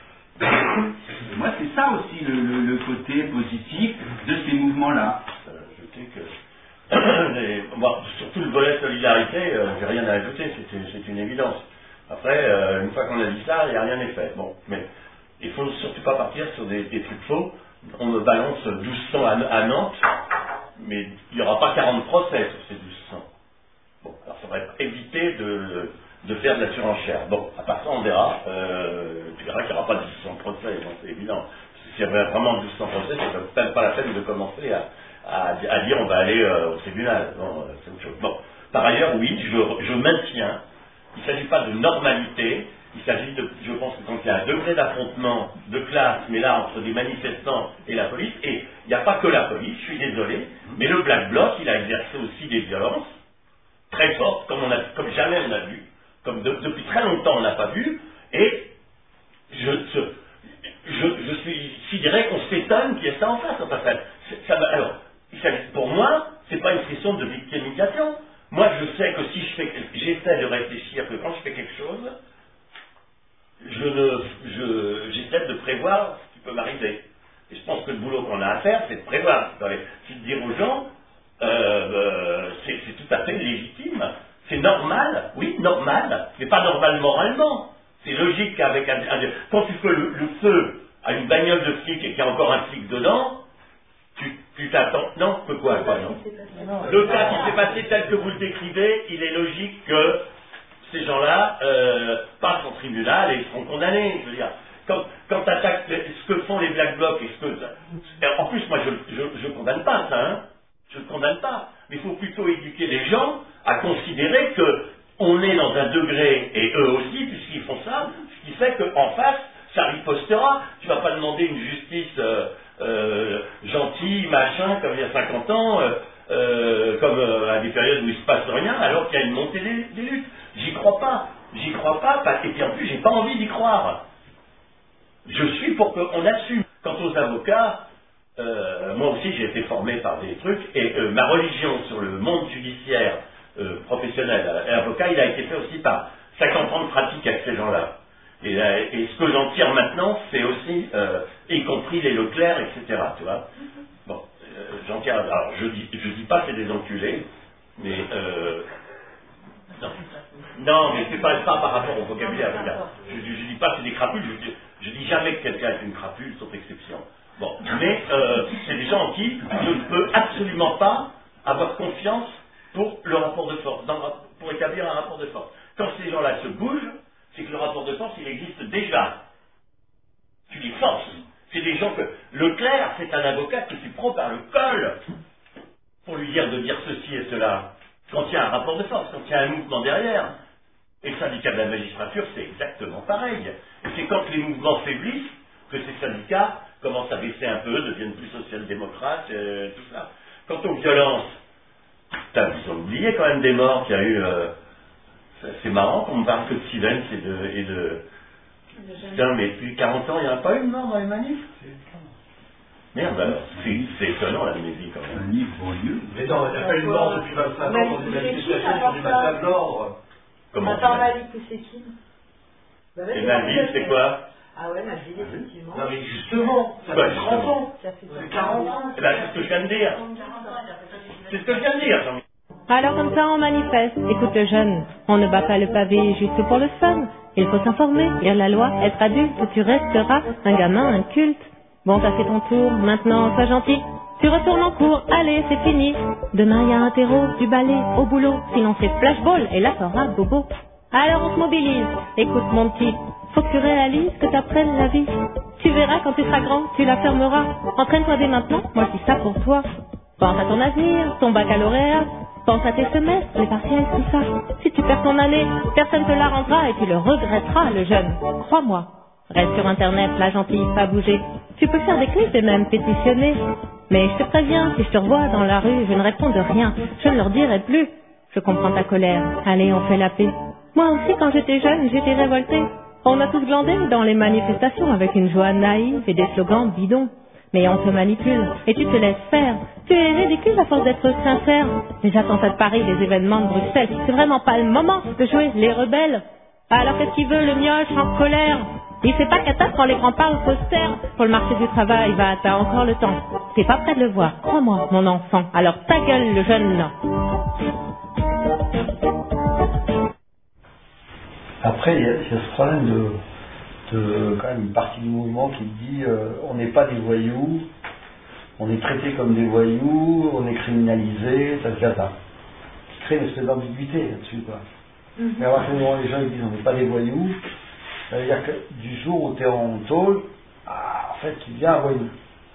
Et moi, c'est ça aussi le, le, le côté positif de ces mouvements-là. Ajouter que les, bon, surtout le volet solidarité, euh, j'ai rien à ajouter, c'est une évidence. Après, euh, une fois qu'on a dit ça, il n'y a rien n'est fait. Bon, mais il ne faut surtout pas partir sur des, des trucs faux. On me balance douze cents à, à Nantes, mais il n'y aura pas quarante procès sur ces douze cents. Bon, alors ça va éviter de, de faire de la surenchère. Bon, à part ça, on verra. Euh, tu verras qu'il n'y aura pas douze cents procès, c'est évident. S'il y avait vraiment douze cents procès, c'est peut-être pas la peine de commencer à, à, à dire on va aller euh, au tribunal. Bon, euh, c'est autre chose. Bon, par ailleurs, oui, je, je maintiens, il ne s'agit pas de normalité. Il s'agit de, je pense que quand il y a un degré d'affrontement de classe, mais là, entre des manifestants et la police, et il n'y a pas que la police, je suis désolé, mais le Black Bloc, il a exercé aussi des violences très fortes, comme, on a, comme jamais on a vu, comme de, depuis très longtemps on n'a pas vu, et je, je, je, je suis sidéré qu'on s'étonne qu'il y ait ça en face. Enfin, ça, ça, alors, pour moi, c'est pas une question de victimisation. Moi, je sais que si je fais, j'essaie de réfléchir que quand je fais quelque chose, je ne, je, j'essaie de prévoir ce qui peut m'arriver. Et je pense que le boulot qu'on a à faire, c'est de prévoir. C'est de dire aux gens, euh, euh, c'est tout à fait légitime. C'est normal, oui, normal, mais pas normal moralement. C'est logique qu'avec un, un... Quand tu fais le, le feu à une bagnole de flic et qu'il y a encore un flic dedans, tu t'attends... Non, que quoi, quoi non. Le cas qui s'est passé tel que vous le décrivez, il est logique que ces gens-là euh, passent en tribunal et seront condamnés. Je veux dire, quand, quand tu attaques ce que font les Black Blocs et ce que... En plus, moi, je ne condamne pas ça, hein. Je ne condamne pas. Mais il faut plutôt éduquer les gens à considérer qu'on est dans un degré, et eux aussi, puisqu'ils font ça, ce qui fait qu'en face, ça ripostera. Tu ne vas pas demander une justice euh, euh, gentille, machin, comme il y a cinquante ans, euh, euh, comme euh, à des périodes où il ne se passe rien, alors qu'il y a une montée des, des luttes. J'y crois pas. J'y crois pas, et puis en plus, j'ai pas envie d'y croire. Je suis pour qu'on assume. Quant aux avocats, euh, moi aussi j'ai été formé par des trucs, et euh, ma religion sur le monde judiciaire euh, professionnel, euh, avocat, il a été fait aussi par cinquante ans de pratique avec ces gens-là. Et, euh, et ce que j'en tire maintenant, c'est aussi, euh, y compris les Leclerc, et cetera. Tu vois. Bon, euh, j'en tire. Alors, je dis, je dis pas c'est des enculés, mais euh, non. Non, mais c'est pas ça par rapport au vocabulaire. Je, je, je dis pas c'est des crapules. Je dis, je dis jamais que quelqu'un est une crapule, sauf exception. Bon, mais euh, c'est des gens en qui je ne peux absolument pas avoir confiance pour le rapport de force, dans, pour établir un rapport de force. Quand ces gens-là se bougent, c'est que le rapport de force, il existe déjà. Tu dis force. C'est des gens que... Leclerc, c'est un avocat que tu prends par le col pour lui dire de dire ceci et cela. Quand il y a un rapport de force, quand il y a un mouvement derrière. Et le syndicat de la magistrature, c'est exactement pareil. Et c'est quand les mouvements faiblissent, que ces syndicats commencent à baisser un peu, deviennent plus social-démocrates, euh, tout ça. Quant aux violences, putain, ils ont oublié quand même des morts qu'il y a eu. Euh, c'est marrant qu'on me parle que de silence et de. Et de putain, mais depuis quarante ans, il n'y en a pas eu de mort dans les manifs. Merde, alors, c'est, c'est étonnant l'amnésie quand même. Manif, banlieue. Mais non, il n'y a pas eu de mort depuis vingt-cinq ans dans une manifestation sur du maintien de l'ordre. Comment Attends, Malik ou c'est qui? Et Malville, c'est quoi? Ah ouais, Malville, effectivement. Non mais justement, ça Ouais, fait trente ans. Ça fait Ça fait quarante ans. Eh ben, c'est ce que je viens de dire. C'est ce que je viens de dire, Jean-Michel. Alors comme ça on manifeste. Écoute le jeune, on ne bat pas le pavé juste pour le fun. Il faut s'informer, lire la loi, être adulte ou tu resteras un gamin inculte. Bon, t'as fait ton tour, maintenant sois gentil. Tu retournes en cours, allez, c'est fini. Demain il y a un terreau, du balai, au boulot. Sinon c'est flashball et là t'auras bobo. Alors on se mobilise. Écoute mon petit, faut que tu réalises que t'apprennes la vie. Tu verras quand tu seras grand, tu la fermeras. Entraîne-toi dès maintenant, moi je dis ça pour toi. Pense à ton avenir, ton baccalauréat. Pense à tes semestres, les partiels, tout ça. Si tu perds ton année, personne te la rendra et tu le regretteras, le jeune. Crois-moi. Reste sur internet, la gentille, pas bouger. Tu peux faire des clips et même pétitionner. Mais je te préviens, si je te revois dans la rue, je ne réponds de rien. Je ne leur dirai plus. Je comprends ta colère. Allez, on fait la paix. Moi aussi, quand j'étais jeune, j'étais révoltée. On a tous glandé dans les manifestations avec une joie naïve et des slogans bidons. Mais on te manipule et tu te laisses faire. Tu es ridicule à force d'être sincère. Les attentats de Paris, les événements de Bruxelles, c'est vraiment pas le moment de jouer les rebelles. Alors qu'est-ce qu'il veut le mioche en colère? Il sait pas qu'à table quand les grands parlent posters. Pour le marché du travail, va, t'as encore le temps. T'es pas prêt de le voir, crois-moi, mon enfant. Alors ta gueule, le jeune là. Après, il y, a, il y a ce problème de, de quand même une partie du mouvement qui dit euh, on n'est pas des voyous, on est traité comme des voyous, on est criminalisé, ça, ça, ça. Qui crée une espèce d'ambiguïté là-dessus, quoi. Mm-hmm. Mais à partir du moment où les gens ils disent on n'est pas des voyous, ça veut dire que du jour où tu es en tôle, ah, en fait, tu deviens un voyou.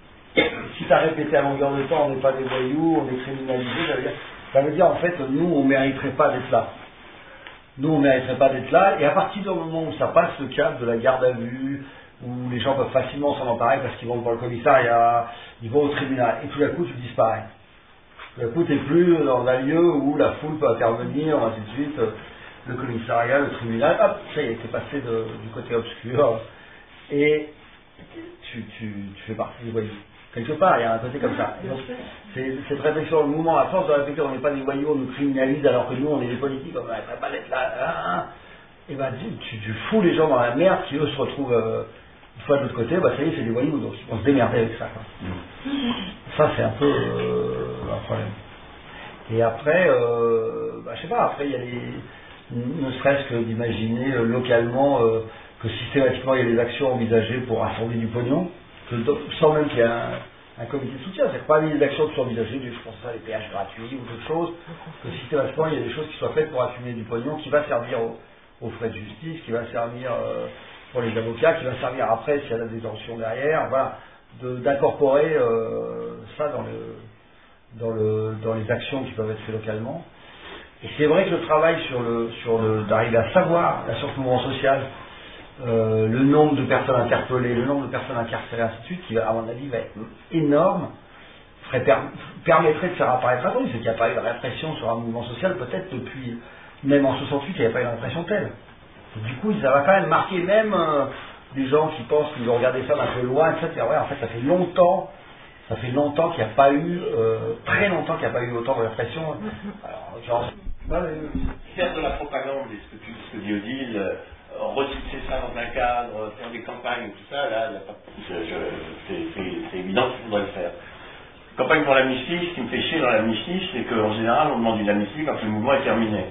Si tu as répété à longueur de temps on n'est pas des voyous, on est criminalisé, ça veut dire, ça veut dire en fait, nous, on ne mériterait pas d'être là. Nous, on ne mériterait pas d'être là, et à partir du moment où ça passe le cap de la garde à vue, où les gens peuvent facilement s'en emparer parce qu'ils vont devant le commissariat, ils vont au tribunal, et tout d'un coup, tu disparais. Tout d'un coup, tu n'es plus dans un lieu où la foule peut intervenir, ainsi de suite, le commissariat, le tribunal, hop, ça y est, t'es passé de, du côté obscur, et tu, tu, tu fais partie des voyous. Quelque part, il y a un côté comme ça. Donc, c'est, cette réflexion, le mouvement, à force de répéter, on n'est pas des voyous, on nous criminalise alors que nous, on est des politiques, on n'arrêterait pas d'être là, hein, et ben tu, tu fous les gens dans la merde qui, eux, se retrouvent euh, une fois de l'autre côté, bah ça y est, c'est des voyous, donc ils vont se démerder avec ça. Quoi. Mmh. Ça, c'est un peu euh, un problème. Et après, euh, bah, je sais pas, après, il y a les... ne serait-ce que d'imaginer euh, localement euh, que systématiquement, il y a des actions envisagées pour rassembler du pognon, que, sans même qu'il y ait un, un comité de soutien. C'est pas des actions qui sont envisagées, je pense à des péages gratuits ou d'autres choses, que systématiquement il y a des choses qui soient faites pour accumuler du pognon, qui va servir aux, aux frais de justice, qui va servir euh, pour les avocats, qui va servir après s'il y a la détention derrière, voilà, de, d'incorporer euh, ça dans, le, dans, le, dans les actions qui peuvent être faites localement. Et c'est vrai que le travail sur le, sur le, d'arriver à savoir la source du mouvement social, Euh, le nombre de personnes interpellées, le nombre de personnes incarcérées, ainsi de suite, qui, à mon avis, va être énorme, ferait per- permettrait de faire apparaître un truc. C'est qu'il n'y a pas eu de répression sur un mouvement social, peut-être depuis, même en soixante-huit, il n'y avait pas eu de répression telle. Et du coup, ça va quand même marquer même euh, des gens qui pensent qu'ils ont regardé ça d'un peu loin, et cetera. Ouais, en fait, ça fait longtemps, ça fait longtemps qu'il n'y a pas eu, euh, très longtemps qu'il n'y a pas eu autant de répression. Alors, genre, ouais, faire de la propagande, ce que, tu, ce que dit Odile, euh, retisser ça dans un cadre, faire des campagnes, tout ça, là, il n'y a pas de... je, je, c'est, c'est, c'est évident qu'il faudrait le faire. Campagne pour l'amnistie, ce qui me fait chier dans l'amnistie, c'est qu'en général, on demande une amnistie quand le mouvement est terminé.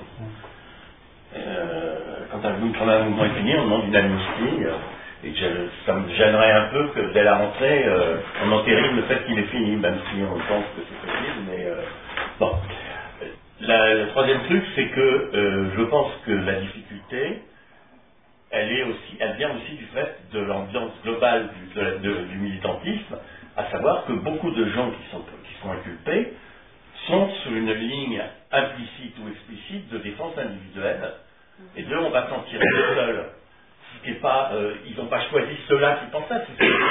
Euh, quand, un, quand un mouvement est fini, on demande une amnistie, euh, et je, ça me gênerait un peu que dès la rentrée, euh, on entérine le fait qu'il est fini, même si on pense que c'est possible, mais euh, bon. La, le troisième truc, c'est que euh, je pense que la difficulté, elle, est aussi, elle vient aussi du fait de l'ambiance globale du, de, de, du militantisme, à savoir que beaucoup de gens qui sont, qui sont inculpés sont sur une ligne implicite ou explicite de défense individuelle, et d'eux on va s'en tirer seuls. Ce qui est pas, euh, ils n'ont pas choisi ceux-là qui pensent ça, c'est ceux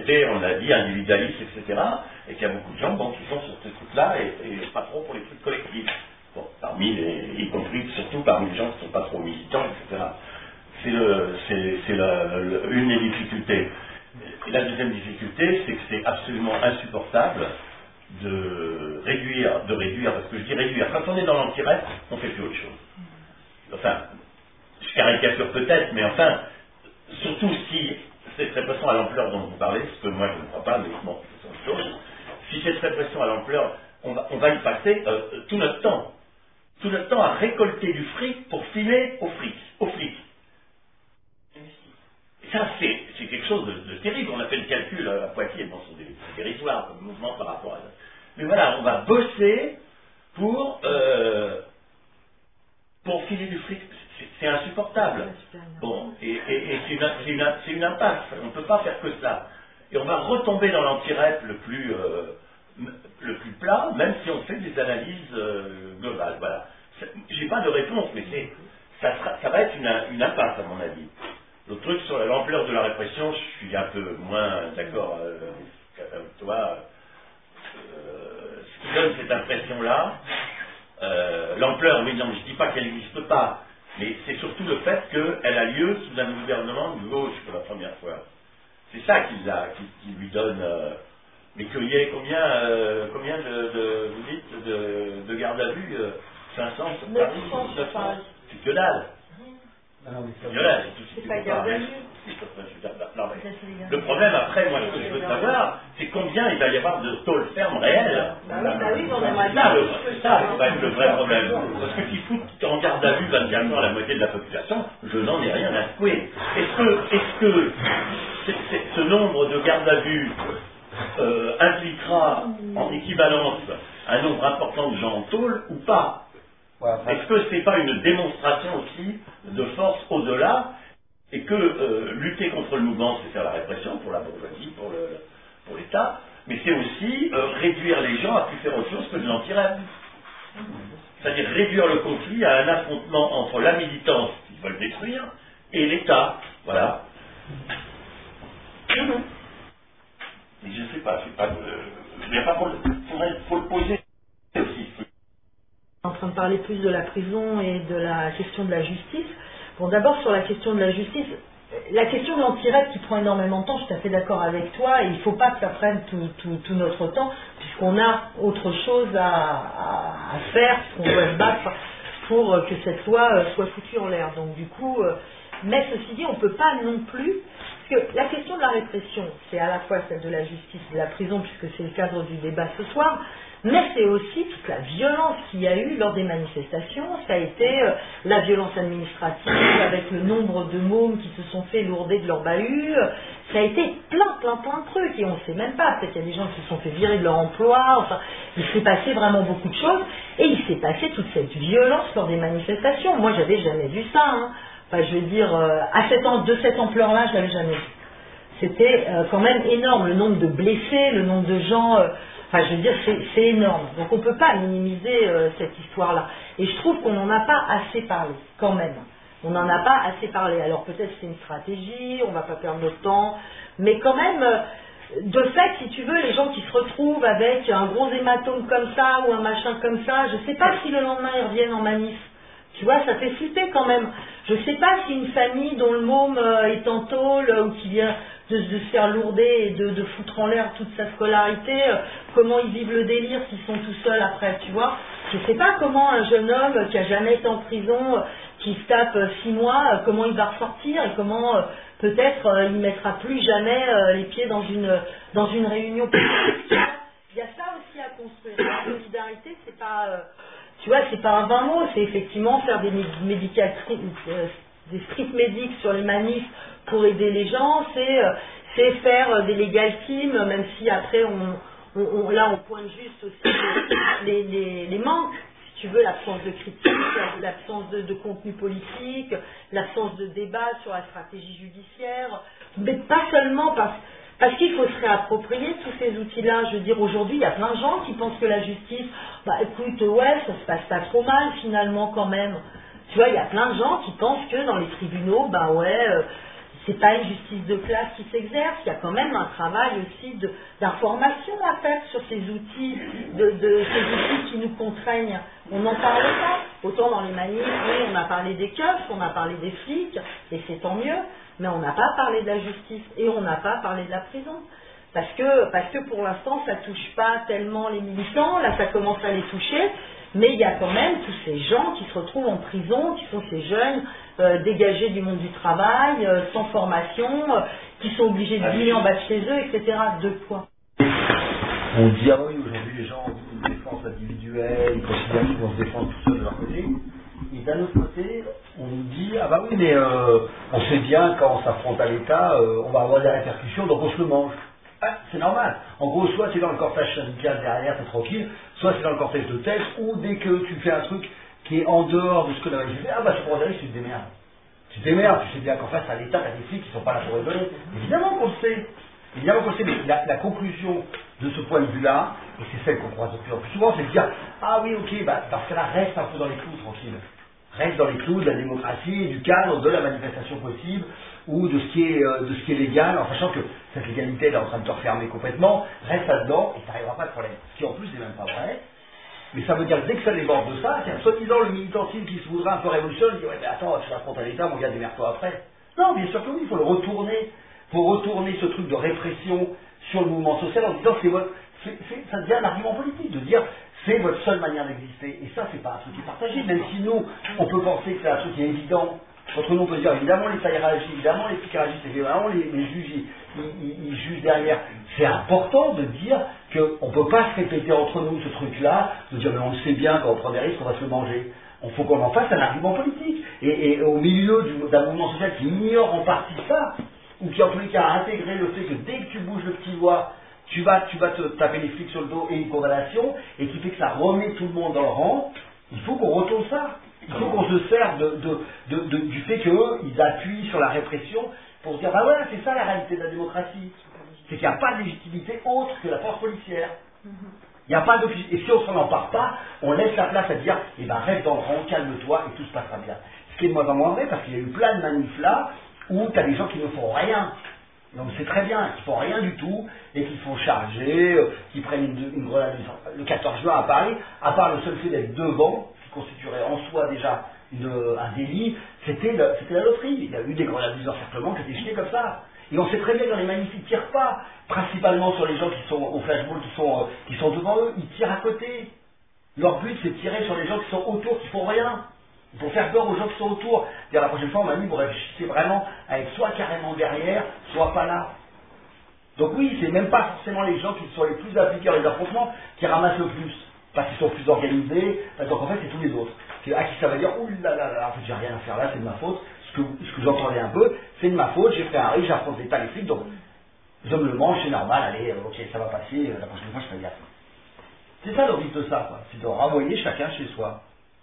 traité, on l'a dit, individualiste, et cetera. Et qu'il y a beaucoup de gens bon, qui sont sur ce truc-là et, et pas trop pour les trucs collectifs. Bon, parmi les, y compris surtout parmi les gens qui ne sont pas trop militants, et cetera. C'est, le, c'est, c'est la, le, une des difficultés. Et la deuxième difficulté, c'est que c'est absolument insupportable de réduire, de réduire, parce que je dis réduire, quand on est dans l'anti-rep, on ne fait plus autre chose. Enfin, je caricature peut-être, mais enfin, surtout si cette répression à l'ampleur dont vous parlez, ce que moi je ne crois pas, mais bon, c'est autre chose, si cette répression à l'ampleur, on va, on va y passer euh, tout notre temps. Tout notre temps à récolter du fric pour filer aux flics. Aux flics. Et ça, c'est, c'est quelque chose de, de terrible. On a fait le calcul à Poitiers, bon, c'est dérisoire comme mouvement par rapport à ça. Mais voilà, on va bosser pour, euh, pour filer du fric. C'est, c'est insupportable. Bon, et, et, et c'est, une, c'est, une, c'est une impasse. On ne peut pas faire que ça. Et on va retomber dans l'anti-rep le plus, euh, le plus plat, même si on fait des analyses euh, globales. Voilà. J'ai pas de réponse, mais c'est, ça, sera, ça va être une, une impasse à mon avis. Le truc sur l'ampleur de la répression, je suis un peu moins d'accord euh, avec toi. Euh, ce qui donne cette impression-là, euh, l'ampleur, oui, non, mais je dis pas qu'elle n'existe pas, mais c'est surtout le fait qu'elle a lieu sous un gouvernement de gauche pour la première fois. C'est ça qui, l'a, qui, qui lui donne. Euh, mais qu'il y ait combien, euh, combien de, de, vous dites, de, de garde à vue euh, cinq cents sur Paris, neuf cents, c'est que dalle. Ah non, c'est que dalle, c'est tout ce c'est pas garde à vue. Le problème après, moi, ce que je veux savoir, c'est combien il va y avoir de tôles fermes réelles. Bah oui, bah oui, on aimerait c'est ça, le, c'est ça qui va être le vrai problème. Parce que s'il fout en garde à vue vingt-quatre ans la moitié de la population, je n'en ai rien à secouer. Est-ce que, est-ce que c'est, c'est, ce nombre de garde à vue euh, impliquera en équivalence un nombre important de gens en tôle ou pas? Est-ce que ce n'est pas une démonstration aussi de force au-delà et que euh, lutter contre le mouvement, c'est faire la répression pour la bourgeoisie, pour, le, pour l'État, mais c'est aussi euh, réduire les gens à plus faire autre chose que de l'anti-rep. C'est-à-dire réduire le conflit à un affrontement entre la militance qu'ils veulent détruire et l'État. Voilà. Mais je ne sais pas, c'est pas de... Il n'y a pas pour le... Faudrait, faut le poser aussi. En train de parler plus de la prison et de la question de la justice. Bon, d'abord sur la question de la justice, la question de l'anti-rep qui prend énormément de temps, je suis tout à fait d'accord avec toi, et il ne faut pas que ça prenne tout, tout, tout notre temps, puisqu'on a autre chose à, à, à faire, puisqu'on doit se battre pour que cette loi soit foutue en l'air. Donc du coup, mais ceci dit, on ne peut pas non plus, parce que la question de la répression, c'est à la fois celle de la justice et de la prison, puisque c'est le cadre du débat ce soir, mais c'est aussi toute la violence qu'il y a eu lors des manifestations. Ça a été euh, la violence administrative avec le nombre de mômes qui se sont fait lourder de leur bahut. Ça a été plein, plein, plein de trucs et on ne sait même pas. Peut-être qu'il y a des gens qui se sont fait virer de leur emploi. Enfin, il s'est passé vraiment beaucoup de choses et il s'est passé toute cette violence lors des manifestations. Moi, j'avais jamais vu ça. Hein. Enfin, je veux dire, euh, à cette an- de cette ampleur-là, je l'avais jamais vu. C'était euh, quand même énorme, le nombre de blessés, le nombre de gens... Euh, Enfin, je veux dire, c'est, c'est énorme. Donc on ne peut pas minimiser euh, cette histoire-là. Et je trouve qu'on n'en a pas assez parlé, quand même. On n'en a pas assez parlé. Alors peut-être c'est une stratégie, on ne va pas perdre notre temps. Mais quand même, euh, de fait, si tu veux, les gens qui se retrouvent avec un gros hématome comme ça ou un machin comme ça, je ne sais pas si le lendemain ils reviennent en manif. Tu vois, ça fait flipper quand même. Je ne sais pas si une famille dont le môme euh, est en tôle euh, ou qui vient de, de se faire lourder et de, de foutre en l'air toute sa scolarité, euh, comment ils vivent le délire s'ils sont tout seuls après, tu vois. Je ne sais pas comment un jeune homme qui n'a jamais été en prison, euh, qui se tape euh, six mois, euh, comment il va ressortir et comment euh, peut-être euh, il ne mettra plus jamais euh, les pieds dans une, dans une réunion politique. Il y a ça aussi à construire. La solidarité, c'est pas... Euh, Tu vois, c'est pas un vain mot, c'est effectivement faire des médicales, euh, des street médics sur les manifs pour aider les gens, c'est, euh, c'est faire des legal teams, même si après, on, on, on, là, on pointe juste aussi les, les, les manques, si tu veux, l'absence de critique, l'absence de, de contenu politique, l'absence de débat sur la stratégie judiciaire, mais pas seulement parce que Parce qu'il faut se réapproprier tous ces outils-là. Je veux dire, aujourd'hui, il y a plein de gens qui pensent que la justice, bah écoute, ouais, ça se passe pas trop mal finalement quand même. Tu vois, il y a plein de gens qui pensent que dans les tribunaux, bah ouais, euh, c'est pas une justice de classe qui s'exerce, il y a quand même un travail aussi de, d'information à faire sur ces outils, de, de ces outils qui nous contraignent. On n'en parle pas. Autant dans les manifs, oui, on a parlé des keufs, on a parlé des flics, et c'est tant mieux, mais on n'a pas parlé de la justice, et on n'a pas parlé de la prison. Parce que, parce que pour l'instant, ça touche pas tellement les militants, là ça commence à les toucher, mais il y a quand même tous ces gens qui se retrouvent en prison, qui sont ces jeunes euh, dégagés du monde du travail, euh, sans formation, euh, qui sont obligés de dîner en bas de chez eux, et cetera. Deux points. On dit, ah oui, aujourd'hui les gens ont une défense individuelle, ils considèrent qu'ils vont se défendre tout seuls de leur côté. Et d'un autre côté, on nous dit, ah bah oui, mais euh, on sait bien quand on s'affronte à l'État, euh, on va avoir des répercussions, donc on se le mange. Ah, c'est normal. En gros, soit c'est dans le cortège syndical derrière, c'est tranquille, soit c'est dans le cortège de thèse, ou dès que tu fais un truc qui est en dehors de ce que la majorité fait, ah bah c'est pour dire, tu te démerdes. Tu te démerdes, tu sais bien qu'en face à l'État, t'as des flics qui sont pas là pour rigoler. Évidemment qu'on le sait. Évidemment qu'on le sait, mais la, la conclusion de ce point de vue-là, et c'est celle qu'on croise de plus en plus souvent, c'est de dire, ah oui, ok, bah, parce que là, reste un peu dans les clous, tranquille. Reste dans les clous de la démocratie, du cadre de la manifestation possible, ou de ce qui est, euh, de ce qui est légal, en sachant que cette légalité elle est en train de te refermer complètement, reste là-dedans et tu n'arriveras pas de problème. Ce qui en plus n'est même pas vrai, mais ça veut dire que dès que ça déborde de ça, c'est soi-disant le militantisme qui se voudrait un peu révolutionnaire, il dit ouais mais attends, tu racontes à l'État, mon gars, démerde-toi après. Non, bien sûr que oui, il faut le retourner, il faut retourner ce truc de répression sur le mouvement social en disant c'est votre, c'est, c'est, ça devient un argument politique, de dire c'est votre seule manière d'exister, et ça c'est pas un truc qui est partagé, même si nous, on peut penser que c'est un truc qui est évident. Entre nous, on peut dire évidemment l'État y réagit, évidemment les flics réagissent, évidemment les, les juges ils, ils, ils jugent derrière. C'est important de dire qu'on ne peut pas se répéter entre nous ce truc-là, de dire mais on le sait bien, quand on prend des risques, on va se le manger. Il faut qu'on en fasse un argument politique. Et, et au milieu du, d'un mouvement social qui ignore en partie ça, ou qui en tous les cas a intégré le fait que dès que tu bouges le petit doigt, tu vas, tu vas te taper les flics sur le dos et une condamnation, et qui fait que ça remet tout le monde dans le rang, il faut qu'on retourne ça. Il faut qu'on se serve de, de, de, de, du fait qu'eux, ils appuient sur la répression pour se dire, bah voilà, c'est ça la réalité de la démocratie. C'est qu'il n'y a pas de légitimité autre que la force policière. Il n'y a pas de... Et si on ne s'en empare pas, on laisse la place à dire, eh ben reste dans le rang, calme-toi et tout se passera bien. Ce qui est de moins en moins vrai, parce qu'il y a eu plein de manifs là, où tu as des gens qui ne font rien. Donc c'est très bien, qui font rien du tout, et qui font charger, euh, qui prennent une, une grenade le quatorze juin à Paris, à part le seul fait d'être devant, constituerait en soi déjà une, un délit, c'était, le, c'était la loterie. Il y a eu des grenades d'encerclement qui étaient jetées comme ça. Et on sait très bien que dans les manifs, ils ne tirent pas principalement sur les gens qui sont au flashball, qui sont, euh, qui sont devant eux, ils tirent à côté. Leur but, c'est de tirer sur les gens qui sont autour, qui font rien. Pour faire peur aux gens qui sont autour. C'est-à-dire la prochaine fois, en manif, vous réfléchissez vraiment à être soit carrément derrière, soit pas là. Donc oui, c'est même pas forcément les gens qui sont les plus appliqués dans les affrontements qui ramassent le plus. Parce qu'ils sont plus organisés, donc en fait c'est tous les autres. C'est à qui ça va dire, ouh là là là, en fait j'ai rien à faire là, c'est de ma faute. Ce que, ce que j'entendais un peu, c'est de ma faute, j'ai fait un risque, j'affronte l'État, les flics, donc je me le mange, c'est normal, allez, ok, ça va passer, la prochaine fois je ferai gaffe. C'est ça l'origine de ça, quoi. C'est de renvoyer chacun chez soi.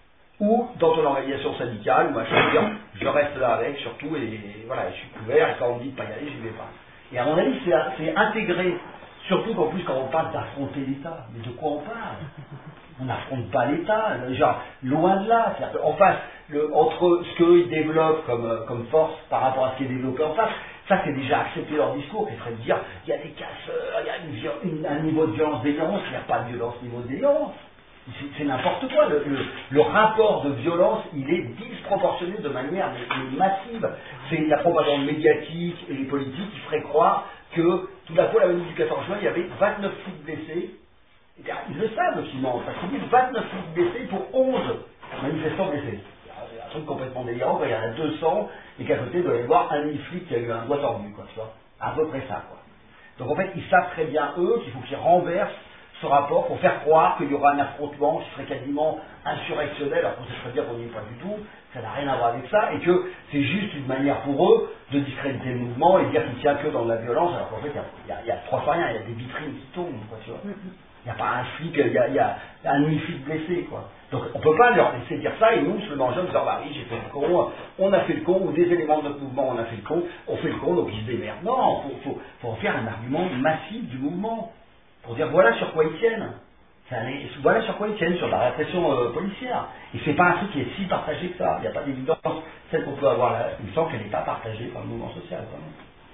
Ou dans ton organisation syndicale, moi je veux dire, je reste là avec, surtout, et, et voilà, je suis couvert, et quand on me dit de pas y aller, j'y vais pas. Et à mon avis, c'est, c'est intégré. Surtout qu'en plus, quand on parle d'affronter l'État, mais de quoi on parle? On n'affronte pas l'État, genre, loin de là. C'est-à-dire en face, le, entre ce qu'eux ils développent comme, comme force par rapport à ce qui est développé en face, ça c'est déjà accepté leur discours, qui serait de dire, il y a des casseurs, il y a une, une, un niveau de violence délirant, il n'y a pas de violence niveau de délirance. C'est, c'est n'importe quoi. Le, le, le rapport de violence, il est disproportionné de manière mais, mais massive. C'est la propagande médiatique et les politiques qui feraient croire que tout d'un coup, à la manif du quatorze juin, il y avait vingt-neuf flics blessés. Ils le savent finalement, parce qu'ils disent vingt-neuf flics blessés pour onze manifestants blessés. C'est un truc complètement délirant, quand il y en a deux cents, et qu'à côté, il doit y avoir un demi-flic qui a eu un doigt tordu, quoi, tu vois. À peu près ça, quoi. Donc en fait, ils savent très bien, eux, qu'il faut qu'ils renversent ce rapport pour faire croire qu'il y aura un affrontement qui serait quasiment insurrectionnel, alors qu'on sait très bien qu'on n'y est pas du tout, ça n'a rien à voir avec ça, et que c'est juste une manière pour eux de discréditer le mouvement et de dire qu'il ne tient que dans la violence, alors qu'en fait, il y a, il y a trois fois rien, il y a des vitrines qui tombent, quoi, tu vois. Il n'y a pas un flic, il y a, il y a un demi-flic blessé, quoi. Donc on ne peut pas leur laisser dire ça, et nous, se le mangeons en disant, bah oui, j'ai fait le con, on a fait le con, ou des éléments de notre mouvement, on a fait le con, on fait le con, donc ils se démerdent. Non, il faut, faut, faut en faire un argument massif du mouvement, pour dire voilà sur quoi ils tiennent. Un, voilà sur quoi ils tiennent, sur la répression euh, policière. Et c'est pas un truc qui est si partagé que ça. Il n'y a pas d'évidence. Celle qu'on peut avoir là, il me semble qu'elle n'est pas partagée par le mouvement social. Vraiment.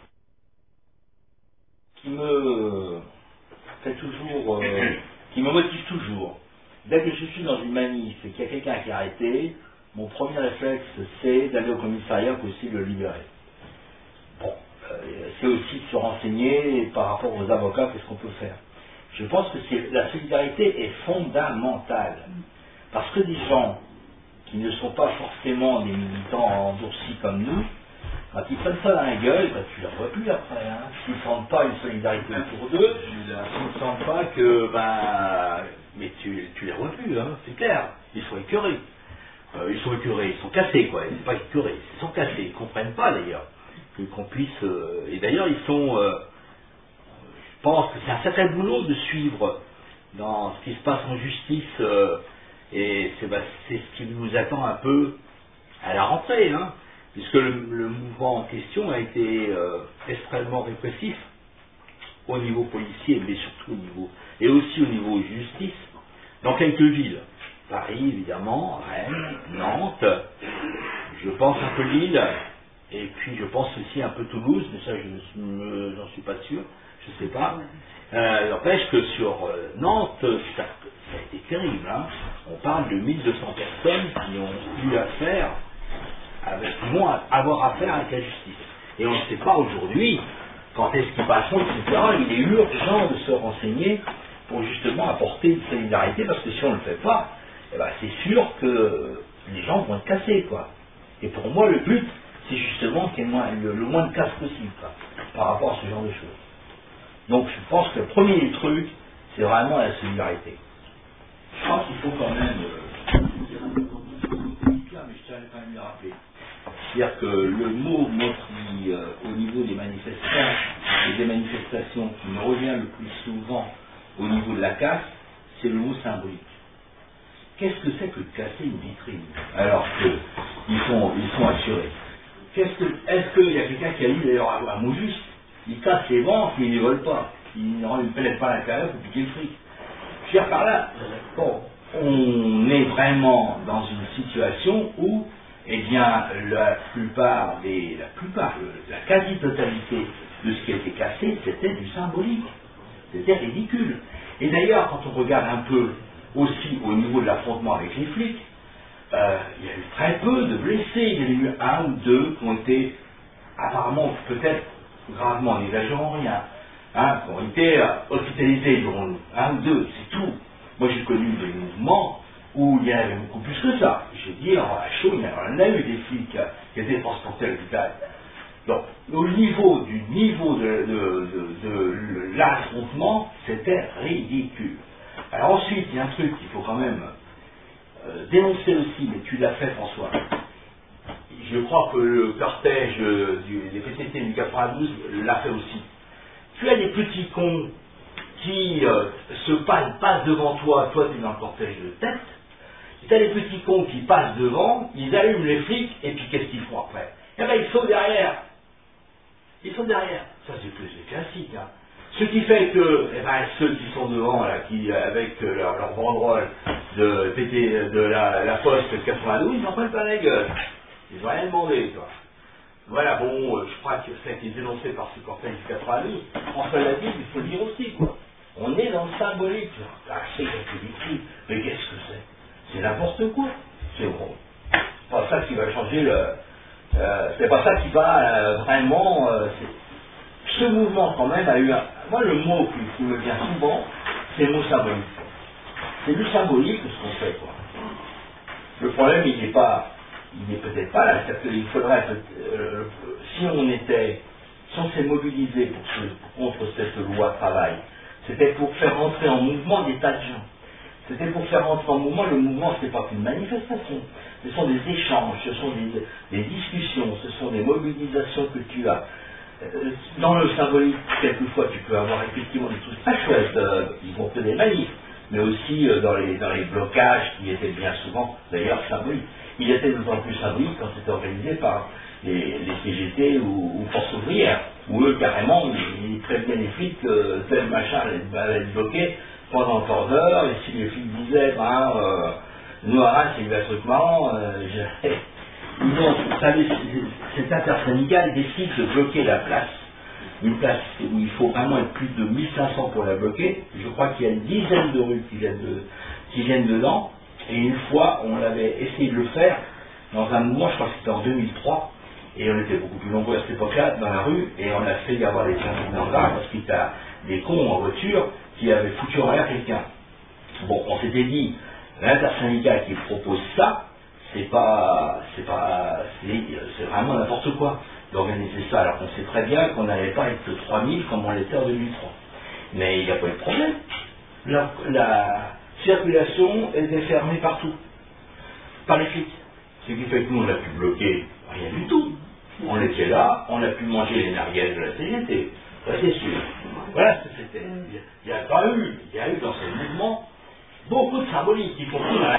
Qui me fait toujours, euh, qui me motive toujours. Dès que je suis dans une manif et qu'il y a quelqu'un qui est arrêté, mon premier réflexe c'est d'aller au commissariat pour essayer de le libérer. Bon, euh, c'est aussi de se renseigner par rapport aux avocats, qu'est-ce qu'on peut faire. Je pense que c'est, la solidarité est fondamentale. Parce que des gens qui ne sont pas forcément des militants endurcis comme nous, quand ils prennent ça dans la gueule, bah, tu ne les revois plus après. Hein. S'ils ne sentent pas une solidarité autour d'eux, s'ils ne sentent pas que, ben, mais tu, tu les revois plus, hein, c'est clair. Ils sont écœurés. Euh, ils sont écœurés, ils sont cassés, quoi. Ils ne sont pas écœurés, ils sont cassés. Ils ne comprennent pas, d'ailleurs, qu'on puisse... Euh, et d'ailleurs, ils sont... Euh, je pense que c'est un certain boulot de suivre dans ce qui se passe en justice, euh, et c'est, bah, c'est ce qui nous attend un peu à la rentrée, hein, puisque le, le mouvement en question a été euh, extrêmement répressif au niveau policier, mais surtout au niveau, et aussi au niveau justice, dans quelques villes. Paris, évidemment, Rennes, Nantes, je pense un peu Lille, et puis je pense aussi un peu Toulouse, mais ça je n'en suis pas sûr. Je ne sais pas. Euh, n'empêche que sur euh, Nantes, ça, ça a été terrible. Hein. On parle de mille deux cents personnes qui ont eu affaire, avec, qui vont avoir affaire avec la justice. Et on ne sait pas aujourd'hui quand est-ce qu'ils passeront, et cetera. Il est urgent de se renseigner pour justement apporter une solidarité, parce que si on ne le fait pas, eh ben, c'est sûr que les gens vont être cassés, quoi. Et pour moi, le but, c'est justement qu'il y ait moins, le, le moins de casse possible, quoi, par rapport à ce genre de choses. Donc je pense que le premier truc, c'est vraiment la solidarité. Je pense qu'il faut quand même euh, dire un peu mais je tiens quand même le rappeler. C'est-à-dire que le mot moi, qui, euh, au niveau des manifestants et des manifestations, qui me revient le plus souvent au niveau de la casse, c'est le mot symbolique. Qu'est-ce que c'est que de casser une vitrine alors qu'ils sont, ils sont assurés? Qu'est-ce que, est-ce qu'il y a quelqu'un qui a lu d'ailleurs un mot juste? Ils cassent les banques, mais ils ne volent pas. Ils ne prélèvent pas l'intérieur pour piquer le fric. Je veux dire par là, bon, on est vraiment dans une situation où, eh bien, la plupart des, la plupart, la quasi-totalité de ce qui a été cassé, c'était du symbolique. C'était ridicule. Et d'ailleurs, quand on regarde un peu aussi au niveau de l'affrontement avec les flics, euh, il y a eu très peu de blessés. Il y en a eu un ou deux qui ont été apparemment peut-être gravement, en n'exagérant rien, hein, qui ont été euh, hospitalisés, dirons-nous, un ou deux, c'est tout. Moi j'ai connu des mouvements où il y en avait beaucoup plus que ça. Je veux dire, à chaud, il y en a eu des flics euh, qui étaient transportés à l'hôpital. Donc, au niveau du niveau de, de, de, de, de l'affrontement, c'était ridicule. Alors ensuite, il y a un truc qu'il faut quand même euh, dénoncer aussi, mais tu l'as fait François. Je crois que le cortège du, des P C T du quatre-vingt-douze l'a fait aussi. Tu as des petits cons qui euh, se passent, passent devant toi, toi tu es dans le cortège de tête, tu as des petits cons qui passent devant, ils allument les flics, et puis qu'est-ce qu'ils font après? Eh bien ils sont derrière. Ils sont derrière. Ça c'est plus classique. Hein. Ce qui fait que eh ben, ceux qui sont devant, là, qui, avec leur, leur banderole de, de, de la, la poste quatre-vingt-douze, ils n'en prennent pas la gueule. Ils n'ont rien demandé, quoi. Voilà, bon, euh, je crois que ça a été dénoncé par ce cortège du quatre-vingt-douze. Enfin, la Bible, il faut le dire aussi, quoi. On est dans le symbolique. Ah, c'est quelque chose, mais qu'est-ce que c'est? C'est n'importe quoi. C'est bon. C'est pas ça qui va changer le... Euh, c'est pas ça qui va euh, vraiment... Euh, ce mouvement, quand même, a eu un... Moi, le mot qui, qui me vient souvent, c'est le mot symbolique. C'est du symbolique, ce qu'on fait, quoi. Le problème, il n'est pas... Il n'est peut-être pas là, c'est-à-dire qu'il faudrait, euh, si on était, si on s'est mobilisé pour ce, contre cette loi travail, c'était pour faire rentrer en mouvement des tas de gens. C'était pour faire rentrer en mouvement, le mouvement, ce n'est pas qu'une manifestation, ce sont des échanges, ce sont des, des discussions, ce sont des mobilisations que tu as. Dans le symbolique, quelquefois, tu peux avoir effectivement des trucs très chouettes, euh, ils vont que des manifs, mais aussi euh, dans, les, dans les blocages qui étaient bien souvent, d'ailleurs, symboliques. Il était d'autant plus symbolique quand c'était organisé par les, les C G T ou, ou Force ouvrière, où eux, carrément, ils, ils prévenaient les flics que tel machin allait, allait être bloqué pendant tant d'heures, et si les filles disaient, ben, euh, nous à Reims, il y a eu un truc marrant, euh, je... ils ont, vous savez, cet intersyndical décide de bloquer la place, une place où il faut vraiment être plus de mille cinq cents pour la bloquer. Je crois qu'il y a une dizaine de rues qui viennent, de, qui viennent dedans, et une fois, on avait essayé de le faire dans un mouvement, je crois que c'était en deux mille trois, et on était beaucoup plus nombreux à cette époque-là dans la rue, et on a fait y avoir des incidents graves parce qu'il y a des cons en voiture qui avaient foutu en l'air quelqu'un. Bon, on s'était dit, l'intersyndical qui propose ça, c'est pas, c'est pas, c'est, c'est vraiment n'importe quoi d'organiser ça, alors qu'on sait très bien qu'on n'allait pas être que trois mille comme on l'était en deux mille trois. Mais il n'y a pas eu de problème. La, la circulation était fermée partout, par les flics. Ce qui fait que nous, on a pu bloquer rien du tout. On était là, on a pu manger les merguez de la C G T, ça c'est sûr. Voilà ce que c'était. Il y a pas eu, il y a eu dans ce mouvement beaucoup de symboliques, y compris dans la...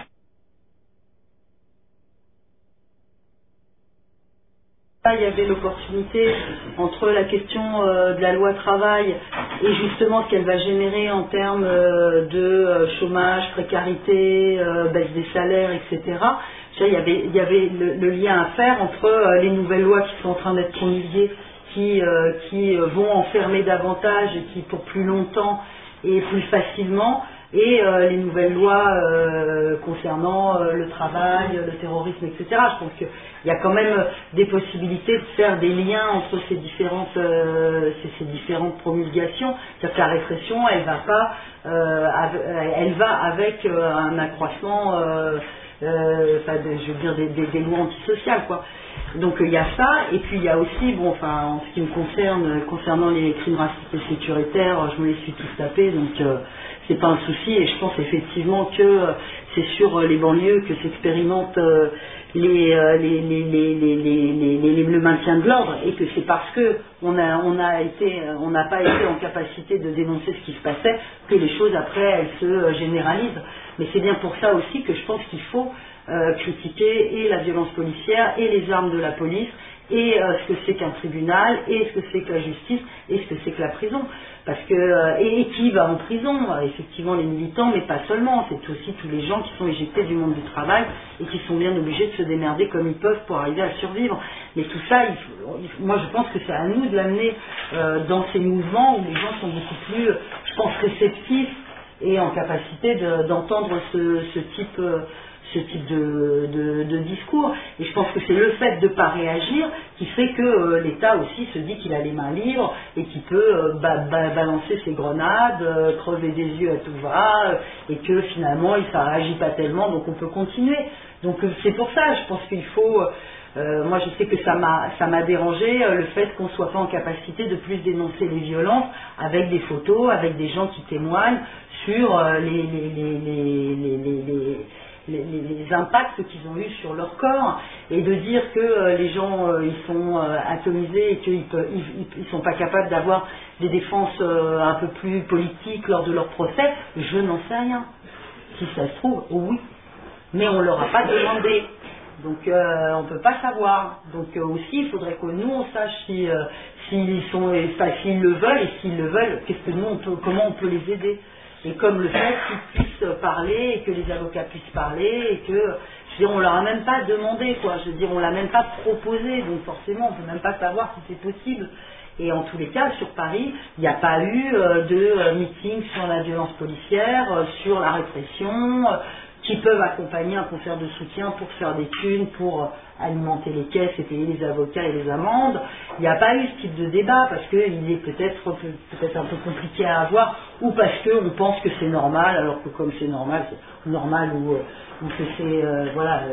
Il y avait l'opportunité entre la question euh, de la loi travail et justement ce qu'elle va générer en termes euh, de euh, chômage, précarité, euh, baisse des salaires, et cetera. Il y avait, il y avait le, le lien à faire entre euh, les nouvelles lois qui sont en train d'être promulguées, qui, euh, qui vont enfermer davantage et qui pour plus longtemps et plus facilement, et euh, les nouvelles lois euh, concernant euh, le travail, le terrorisme, et cetera. Je pense qu'il y a quand même des possibilités de faire des liens entre ces différentes, euh, ces, ces différentes promulgations. C'est-à-dire que la répression, elle va pas, euh, elle va avec euh, un accroissement, euh, euh, enfin, de, je veux dire, des, des, des lois antisociales, quoi. Donc il y a ça, et puis il y a aussi, bon, enfin, en ce qui me concerne, concernant les crimes racistes et sécuritaires, je me les suis tous tapés, donc euh, c'est pas un souci, et je pense effectivement que euh, c'est sur euh, les banlieues que s'expérimentent euh, les, euh, les, les, les, les, les, les, les, le maintien de l'ordre, et que c'est parce que on a, on a été, on n'a pas été en capacité de dénoncer ce qui se passait que les choses après elles se euh, généralisent. Mais c'est bien pour ça aussi que je pense qu'il faut Euh, critiquer et la violence policière et les armes de la police et euh, ce que c'est qu'un tribunal et ce que c'est que la justice et ce que c'est que la prison, parce que euh, et, et qui va en prison, euh, effectivement les militants, mais pas seulement, c'est aussi tous les gens qui sont éjectés du monde du travail et qui sont bien obligés de se démerder comme ils peuvent pour arriver à survivre. Mais tout ça, il faut, il faut, moi je pense que c'est à nous de l'amener euh, dans ces mouvements où les gens sont beaucoup plus, je pense, réceptifs et en capacité de, d'entendre ce, ce type euh, ce type de, de, de discours. Et je pense que c'est le fait de ne pas réagir qui fait que euh, l'État aussi se dit qu'il a les mains libres et qu'il peut euh, ba ba balancer ses grenades, euh, crever des yeux à tout va, euh, et que finalement ça ne réagit pas tellement, donc on peut continuer. Donc euh, c'est pour ça, je pense qu'il faut... Euh, moi je sais que ça m'a ça m'a dérangé euh, le fait qu'on ne soit pas en capacité de plus dénoncer les violences avec des photos, avec des gens qui témoignent sur euh, les, les, les, les, les, les, les Les, les, les impacts qu'ils ont eus sur leur corps, et de dire que euh, les gens euh, ils sont euh, atomisés et qu'ils ne sont pas capables d'avoir des défenses euh, un peu plus politiques lors de leur procès, je n'en sais rien. Si ça se trouve, oui. Mais on ne leur a pas demandé. Donc euh, on ne peut pas savoir. Donc euh, aussi il faudrait que nous on sache si, euh, s'ils sont, enfin, s'ils le veulent, et s'ils le veulent, qu'est-ce que nous on peut, comment on peut les aider. Et comme le fait qu'ils puissent parler, et que les avocats puissent parler, et que, je veux dire, on leur a même pas demandé, quoi. Je veux dire, on l'a même pas proposé, donc forcément, on peut même pas savoir si c'est possible. Et en tous les cas, sur Paris, il n'y a pas eu euh, de euh, meeting sur la violence policière, euh, sur la répression, euh, qui peuvent accompagner un concert de soutien pour faire des thunes, pour euh, alimenter les caisses et payer les avocats et les amendes. Il n'y a pas eu ce type de débat parce qu'il est peut-être peut-être un peu compliqué à avoir, ou parce qu'on pense que c'est normal, alors que comme c'est normal, c'est normal ou, ou que c'est euh, voilà euh,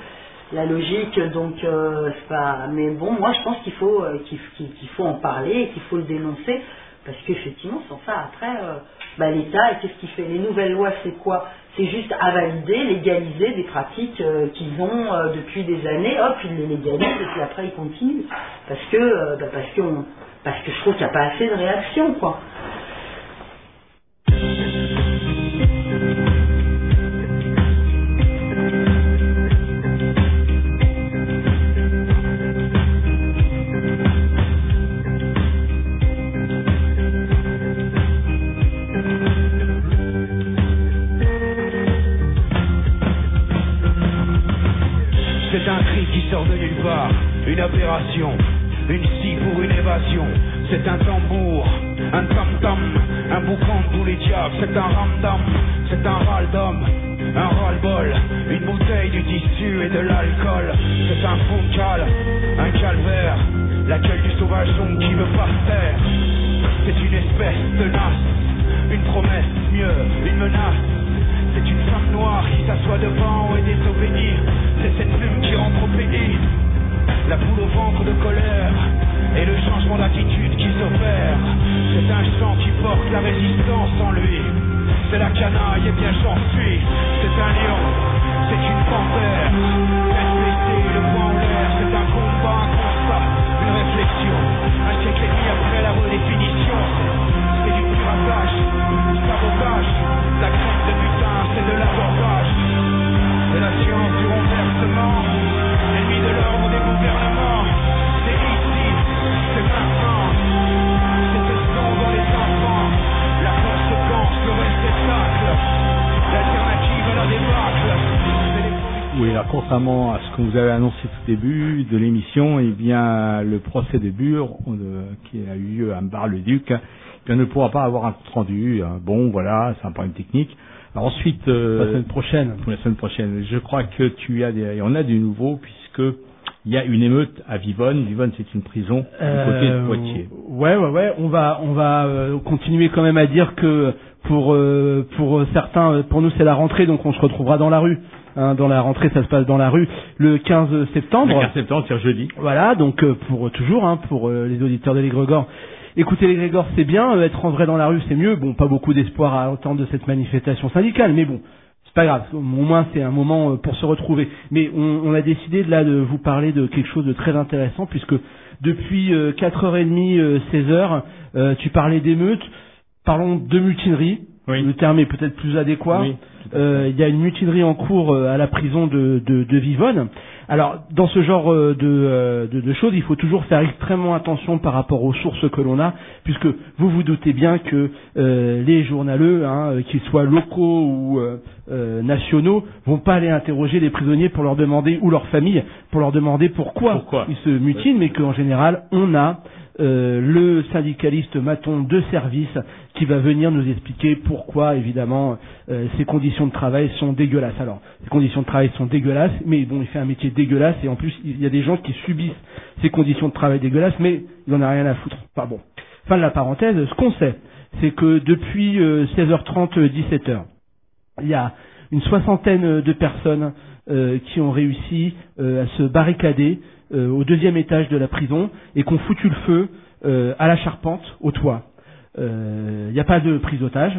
la logique. Donc euh, c'est pas. Mais bon, moi je pense qu'il faut euh, qu'il, qu'il faut en parler et qu'il faut le dénoncer, parce qu'effectivement sans ça après euh, bah, l'État, qu'est-ce qu'il fait? Les nouvelles lois, c'est quoi? C'est juste à valider, légaliser des pratiques euh, qu'ils ont euh, depuis des années, hop, ils les légalisent et puis après ils continuent. Parce que, euh, bah parce, que on, parce que je trouve qu'il n'y a pas assez de réaction, quoi. sort de nulle part, une aberration, une scie pour une évasion. C'est un tambour, un tam-tam, un boucan de tous les diables. C'est un ramdam, c'est un ras-le-dom, un ras-le-bol, une bouteille du tissu et de l'alcool. C'est un foncal, un calvaire, la gueule du sauvageon qui veut pas se taire. C'est une espèce tenace, une promesse mieux, une menace. C'est une femme noire qui s'assoit devant et des souvenirs. C'est cette plume qui rentre au pays, la boule au ventre de colère et le changement d'attitude qui s'opère. C'est un chant qui porte la résistance en lui. C'est la canaille et bien j'en suis. C'est un lion, c'est une panthère. Tête baissée, le poing en l'air. C'est un combat, un constat, une réflexion. Un siècle et demi après la redéfinition. C'est du piratage, du sabotage. La crème de butin, c'est de l'abordage. C'est la science du renversement. Ennemi de l'ordre des gouvernements. C'est ici, c'est maintenant. C'est ce son dans les enfants. La conséquence, le réceptacle. L'alternative à la débâcle. Oui, alors contrairement à ce que vous avez annoncé tout début de l'émission, eh bien le procès de Bure, euh, qui a eu lieu à Bar-le-Duc, eh bien, ne pourra pas avoir un compte rendu. Hein. Bon, voilà, c'est un problème technique. Alors ensuite, euh, la semaine prochaine. La semaine prochaine. Je crois que tu as des, on a du nouveau puisque il y a une émeute à Vivonne. Vivonne, c'est une prison du Euh, côté de Poitiers. Ouais, ouais, ouais. On va, on va euh, continuer quand même à dire que pour euh, pour certains, pour nous, c'est la rentrée, donc on se retrouvera dans la rue. Hein, dans la rentrée, ça se passe dans la rue le quinze septembre. Le quinze septembre, c'est jeudi. Voilà, donc euh, pour toujours, hein, pour euh, les auditeurs de l'Égrégore. Écoutez, l'Égrégore, c'est bien. Euh, être en vrai dans la rue, c'est mieux. Bon, pas beaucoup d'espoir à entendre de cette manifestation syndicale, mais bon. C'est pas grave, au moins c'est un moment pour se retrouver. Mais on, on a décidé de, là de vous parler de quelque chose de très intéressant, puisque depuis euh, quatre heures trente, seize heures, euh, tu parlais d'émeutes. Parlons de mutinerie. Oui. Le terme est peut-être plus adéquat. Oui. Euh, il y a une mutinerie en cours euh, à la prison de, de, de Vivonne. Alors, dans ce genre euh, de, euh, de, de choses, il faut toujours faire extrêmement attention par rapport aux sources que l'on a, puisque vous vous doutez bien que euh, les journaleux, hein, qu'ils soient locaux ou euh, euh, nationaux, vont pas aller interroger les prisonniers pour leur demander, ou leur famille, pour leur demander pourquoi, pourquoi ils se mutinent, mais qu'en général, on a Euh, le syndicaliste maton de service qui va venir nous expliquer pourquoi, évidemment, euh, ces conditions de travail sont dégueulasses. Alors, ces conditions de travail sont dégueulasses, mais bon, il fait un métier dégueulasse, et en plus, il y a des gens qui subissent ces conditions de travail dégueulasses, mais il n'en a rien à foutre. Enfin bon, fin de la parenthèse. Ce qu'on sait, c'est que depuis euh, seize heures trente, dix-sept heures, il y a une soixantaine de personnes euh, qui ont réussi euh, à se barricader Euh, au deuxième étage de la prison et qu'on foutu le feu euh, à la charpente, au toit. Il euh, n'y a pas de prise d'otage.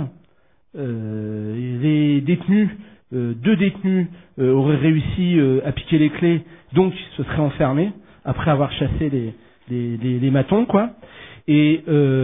Euh, les détenus, euh, deux détenus euh, auraient réussi euh, à piquer les clés, donc se seraient enfermés après avoir chassé les, les, les, les matons, quoi. Et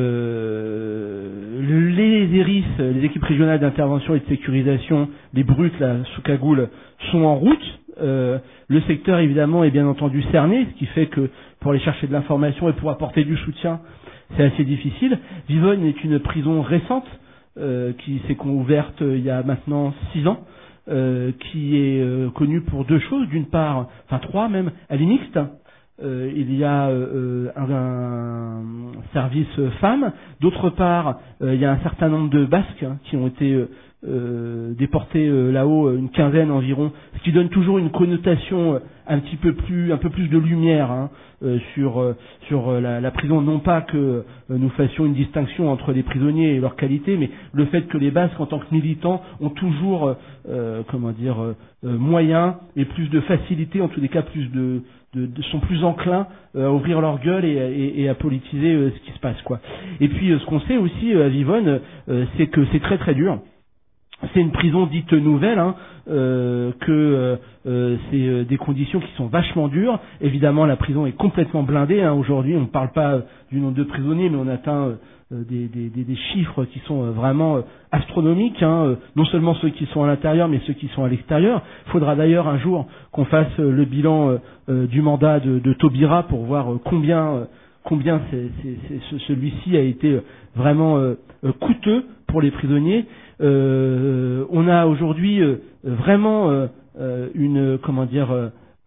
euh, les E R I S, les équipes régionales d'intervention et de sécurisation, les brutes là, sous cagoule, sont en route. Euh, le secteur évidemment est bien entendu cerné, ce qui fait que pour aller chercher de l'information et pour apporter du soutien, c'est assez difficile. Vivonne est une prison récente euh, qui s'est ouverte il y a maintenant six ans, euh, qui est euh, connue pour deux choses. D'une part, enfin trois même, elle est mixte. Euh, il y a euh, un, un service femmes. D'autre part, euh, il y a un certain nombre de Basques hein, qui ont été euh, Euh, déportés euh, là-haut, une quinzaine environ, ce qui donne toujours une connotation euh, un petit peu plus, un peu plus de lumière hein, euh, sur euh, sur euh, la, la prison. Non pas que euh, nous fassions une distinction entre les prisonniers et leur qualité, mais le fait que les Basques, en tant que militants, ont toujours, euh, euh, comment dire, euh, euh, moyen et plus de facilité, en tous les cas, plus de, de, de sont plus enclins euh, à ouvrir leur gueule et, et, et à politiser euh, ce qui se passe, quoi. Et puis, euh, ce qu'on sait aussi euh, à Vivonne, euh, c'est que c'est très très dur. C'est une prison dite nouvelle, hein, euh, que euh, euh, c'est euh, des conditions qui sont vachement dures. Évidemment, la prison est complètement blindée. Hein. Aujourd'hui, on ne parle pas euh, du nombre de prisonniers, mais on atteint euh, des, des, des, des chiffres qui sont euh, vraiment euh, astronomiques. Hein. Euh, non seulement ceux qui sont à l'intérieur, mais ceux qui sont à l'extérieur. Il faudra d'ailleurs un jour qu'on fasse euh, le bilan euh, euh, du mandat de, de Taubira pour voir euh, combien, euh, combien c'est, c'est, c'est, celui-ci a été euh, vraiment euh, euh, coûteux pour les prisonniers. Euh, on a aujourd'hui euh, vraiment euh, euh, une comment dire euh,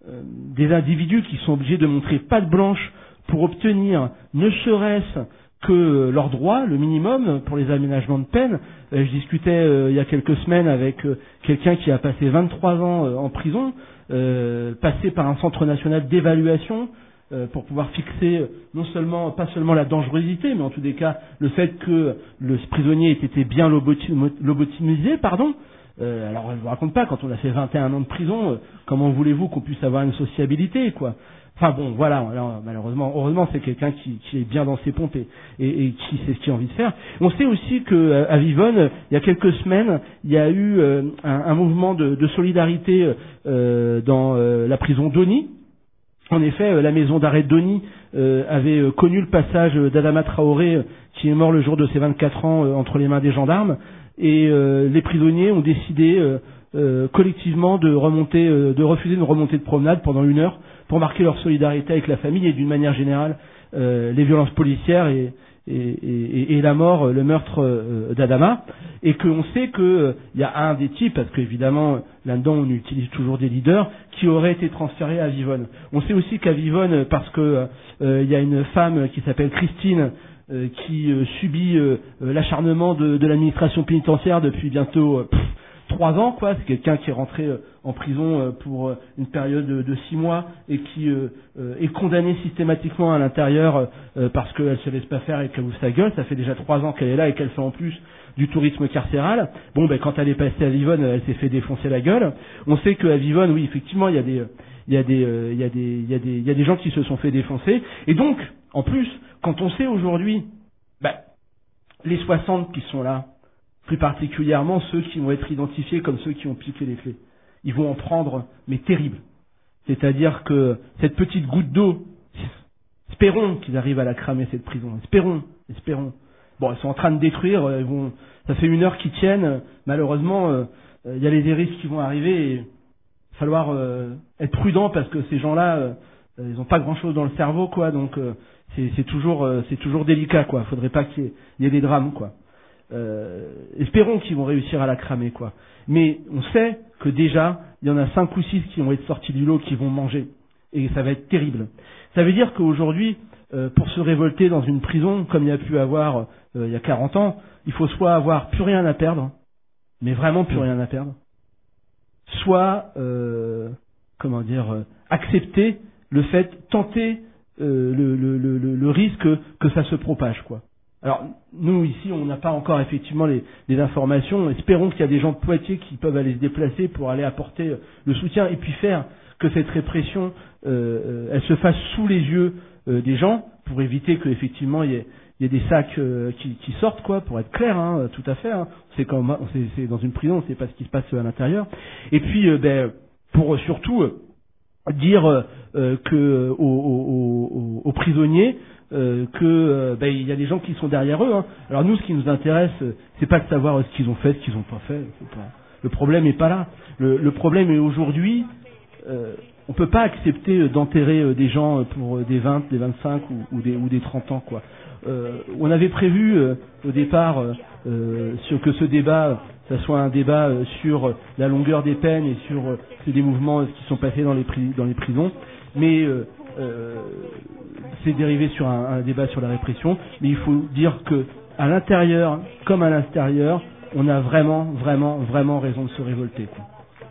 euh, des individus qui sont obligés de montrer patte blanche pour obtenir ne serait-ce que leurs droits, le minimum pour les aménagements de peine. Euh, je discutais euh, il y a quelques semaines avec euh, quelqu'un qui a passé vingt-trois ans euh, en prison, euh, passé par un centre national d'évaluation euh, pour pouvoir fixer euh, non seulement pas seulement la dangerosité, mais en tous les cas le fait que le prisonnier ait été bien loboti- lobotomisé, pardon. Euh, alors je vous raconte pas, quand on a fait vingt et un ans de prison, euh, comment voulez-vous qu'on puisse avoir une sociabilité, quoi. Enfin bon, voilà, alors, malheureusement, heureusement c'est quelqu'un qui, qui est bien dans ses pompes et, et, et qui sait ce qu'il a envie de faire. On sait aussi que à Vivonne, il y a quelques semaines, il y a eu euh, un, un mouvement de, de solidarité euh, dans euh, la prison d'Oni. En effet, euh, la maison d'arrêt d'Oni euh, avait euh, connu le passage d'Adama Traoré, euh, qui est mort le jour de ses vingt-quatre ans euh, entre les mains des gendarmes, et euh, les prisonniers ont décidé euh, euh, collectivement de remonter, euh, de refuser une remontée de promenade pendant une heure, pour marquer leur solidarité avec la famille et d'une manière générale euh, les violences policières et, et, et, et la mort, le meurtre euh, d'Adama, et qu'on sait qu'il euh, y a un des types, parce qu'évidemment là-dedans on utilise toujours des leaders, qui aurait été transféré à Vivonne. On sait aussi qu'à Vivonne, parce que euh, il y a une femme qui s'appelle Christine euh, qui euh, subit euh, l'acharnement de, de l'administration pénitentiaire depuis bientôt euh, pff, trois ans, quoi. C'est quelqu'un qui est rentré euh, en prison euh, pour euh, une période de, de six mois et qui euh, euh, est condamné systématiquement à l'intérieur euh, parce qu'elle se laisse pas faire et qu'elle ouvre sa gueule. Ça fait déjà trois ans qu'elle est là et qu'elle fait en plus du tourisme carcéral. Bon, ben quand elle est passée à Vivonne, elle s'est fait défoncer la gueule. On sait qu'à Vivonne, oui, effectivement, il y a des, il y a des, euh, il y a des, il y a des, il y a des gens qui se sont fait défoncer. Et donc, en plus, quand on sait aujourd'hui, ben, les soixante qui sont là, plus particulièrement ceux qui vont être identifiés comme ceux qui ont piqué les clés, ils vont en prendre, mais terrible. C'est-à-dire que cette petite goutte d'eau, espérons qu'ils arrivent à la cramer, cette prison. Espérons, espérons. Bon, ils sont en train de détruire, ils vont, ça fait une heure qu'ils tiennent. Malheureusement, euh, il y a les dérives qui vont arriver et il va falloir euh, être prudent parce que ces gens-là, euh, ils n'ont pas grand-chose dans le cerveau, quoi. Donc, euh, c'est, c'est toujours, euh, c'est toujours délicat, quoi. Faudrait pas qu'il y ait, il y ait des drames, quoi. Euh, espérons qu'ils vont réussir à la cramer, quoi. Mais on sait que déjà, il y en a cinq ou six qui vont être sortis du lot, qui vont manger. Et ça va être terrible. Ça veut dire qu'aujourd'hui, euh, pour se révolter dans une prison, comme il y a pu avoir euh, il y a quarante ans, il faut soit avoir plus rien à perdre, mais vraiment plus rien à perdre, soit, euh, comment dire, euh, accepter le fait, tenter euh, le, le, le, le risque que ça se propage, quoi. Alors, nous, ici, on n'a pas encore effectivement les, les informations. Espérons qu'il y a des gens de Poitiers qui peuvent aller se déplacer pour aller apporter le soutien et puis faire que cette répression, euh, elle se fasse sous les yeux euh, des gens pour éviter qu'effectivement il y ait, il y ait des sacs euh, qui, qui sortent, quoi, pour être clair, hein, tout à fait. Hein. C'est comme, on sait, c'est dans une prison, on ne sait pas ce qui se passe à l'intérieur. Et puis, euh, ben, pour surtout euh, dire euh, que aux, aux, aux, aux prisonniers, Euh, que euh, ben, il y a des gens qui sont derrière eux. Hein. Alors nous, ce qui nous intéresse, euh, c'est pas de savoir euh, ce qu'ils ont fait, ce qu'ils n'ont pas fait. C'est pas... Le problème n'est pas là. Le, le problème est aujourd'hui, euh, on peut pas accepter euh, d'enterrer euh, des gens euh, pour euh, des vingt, des vingt-cinq ou, ou, des, ou des trente ans, quoi. Euh, on avait prévu euh, au départ euh, euh, sur que ce débat, ça soit un débat euh, sur la longueur des peines et sur euh, des mouvements euh, qui sont passés dans les, pri- dans les prisons, mais euh, euh, c'est dérivé sur un, un débat sur la répression, mais il faut dire que à l'intérieur comme à l'extérieur, on a vraiment, vraiment, vraiment raison de se révolter, quoi.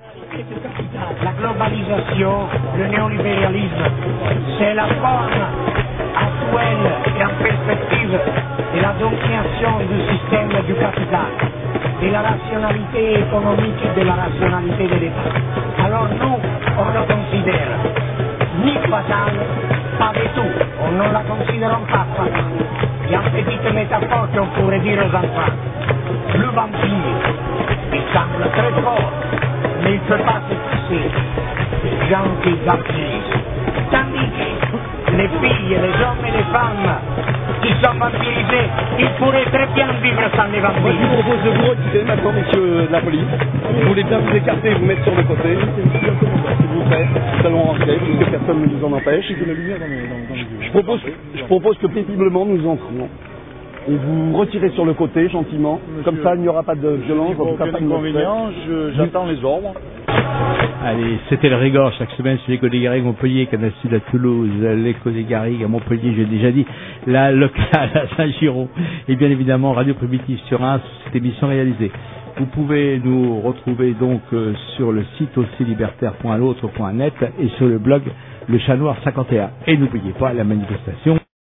La globalisation, le néolibéralisme, c'est la forme actuelle et en perspective de la domination du système du capital, de la rationalité économique et de la rationalité de l'État. Alors nous, on le considère ni fatal, pas du tout. On ne la considère pas fatale. Il y a une petite métaphore qu'on pourrait dire aux enfants. Le vampire, il semble très fort, mais il ne peut pas se passer des gens qui vampirisent. Tandis que les filles, les hommes et les femmes qui sont vampirisés, ils pourraient très bien vivre sans les vampires. Moi, je vous propose de vous retirer maintenant, messieurs de la police. Vous voulez bien vous écarter et vous mettre sur le côté, s'il vous plaît. Nous allons rentrer, parce que personne ne nous en empêche. Je propose, je propose que paisiblement nous entrions. Et vous retirez sur le côté, gentiment. Monsieur, comme ça, il n'y aura pas de violence. Si vous n'avez aucun inconvénient, j'attends les ordres. Allez, c'était le Régor chaque semaine sur l'écho des Garrigues Montpellier, Canal Sud à Toulouse, l'écho des Garrigues à Montpellier, j'ai déjà dit, la locale à Saint-Giron, et bien évidemment Radio Primitive sur Reims, cette émission réalisée. Vous pouvez nous retrouver donc euh, sur le site aussi libertaire point l'autre point net et sur le blog Le Chat Noir cinquante et un. Et n'oubliez pas la manifestation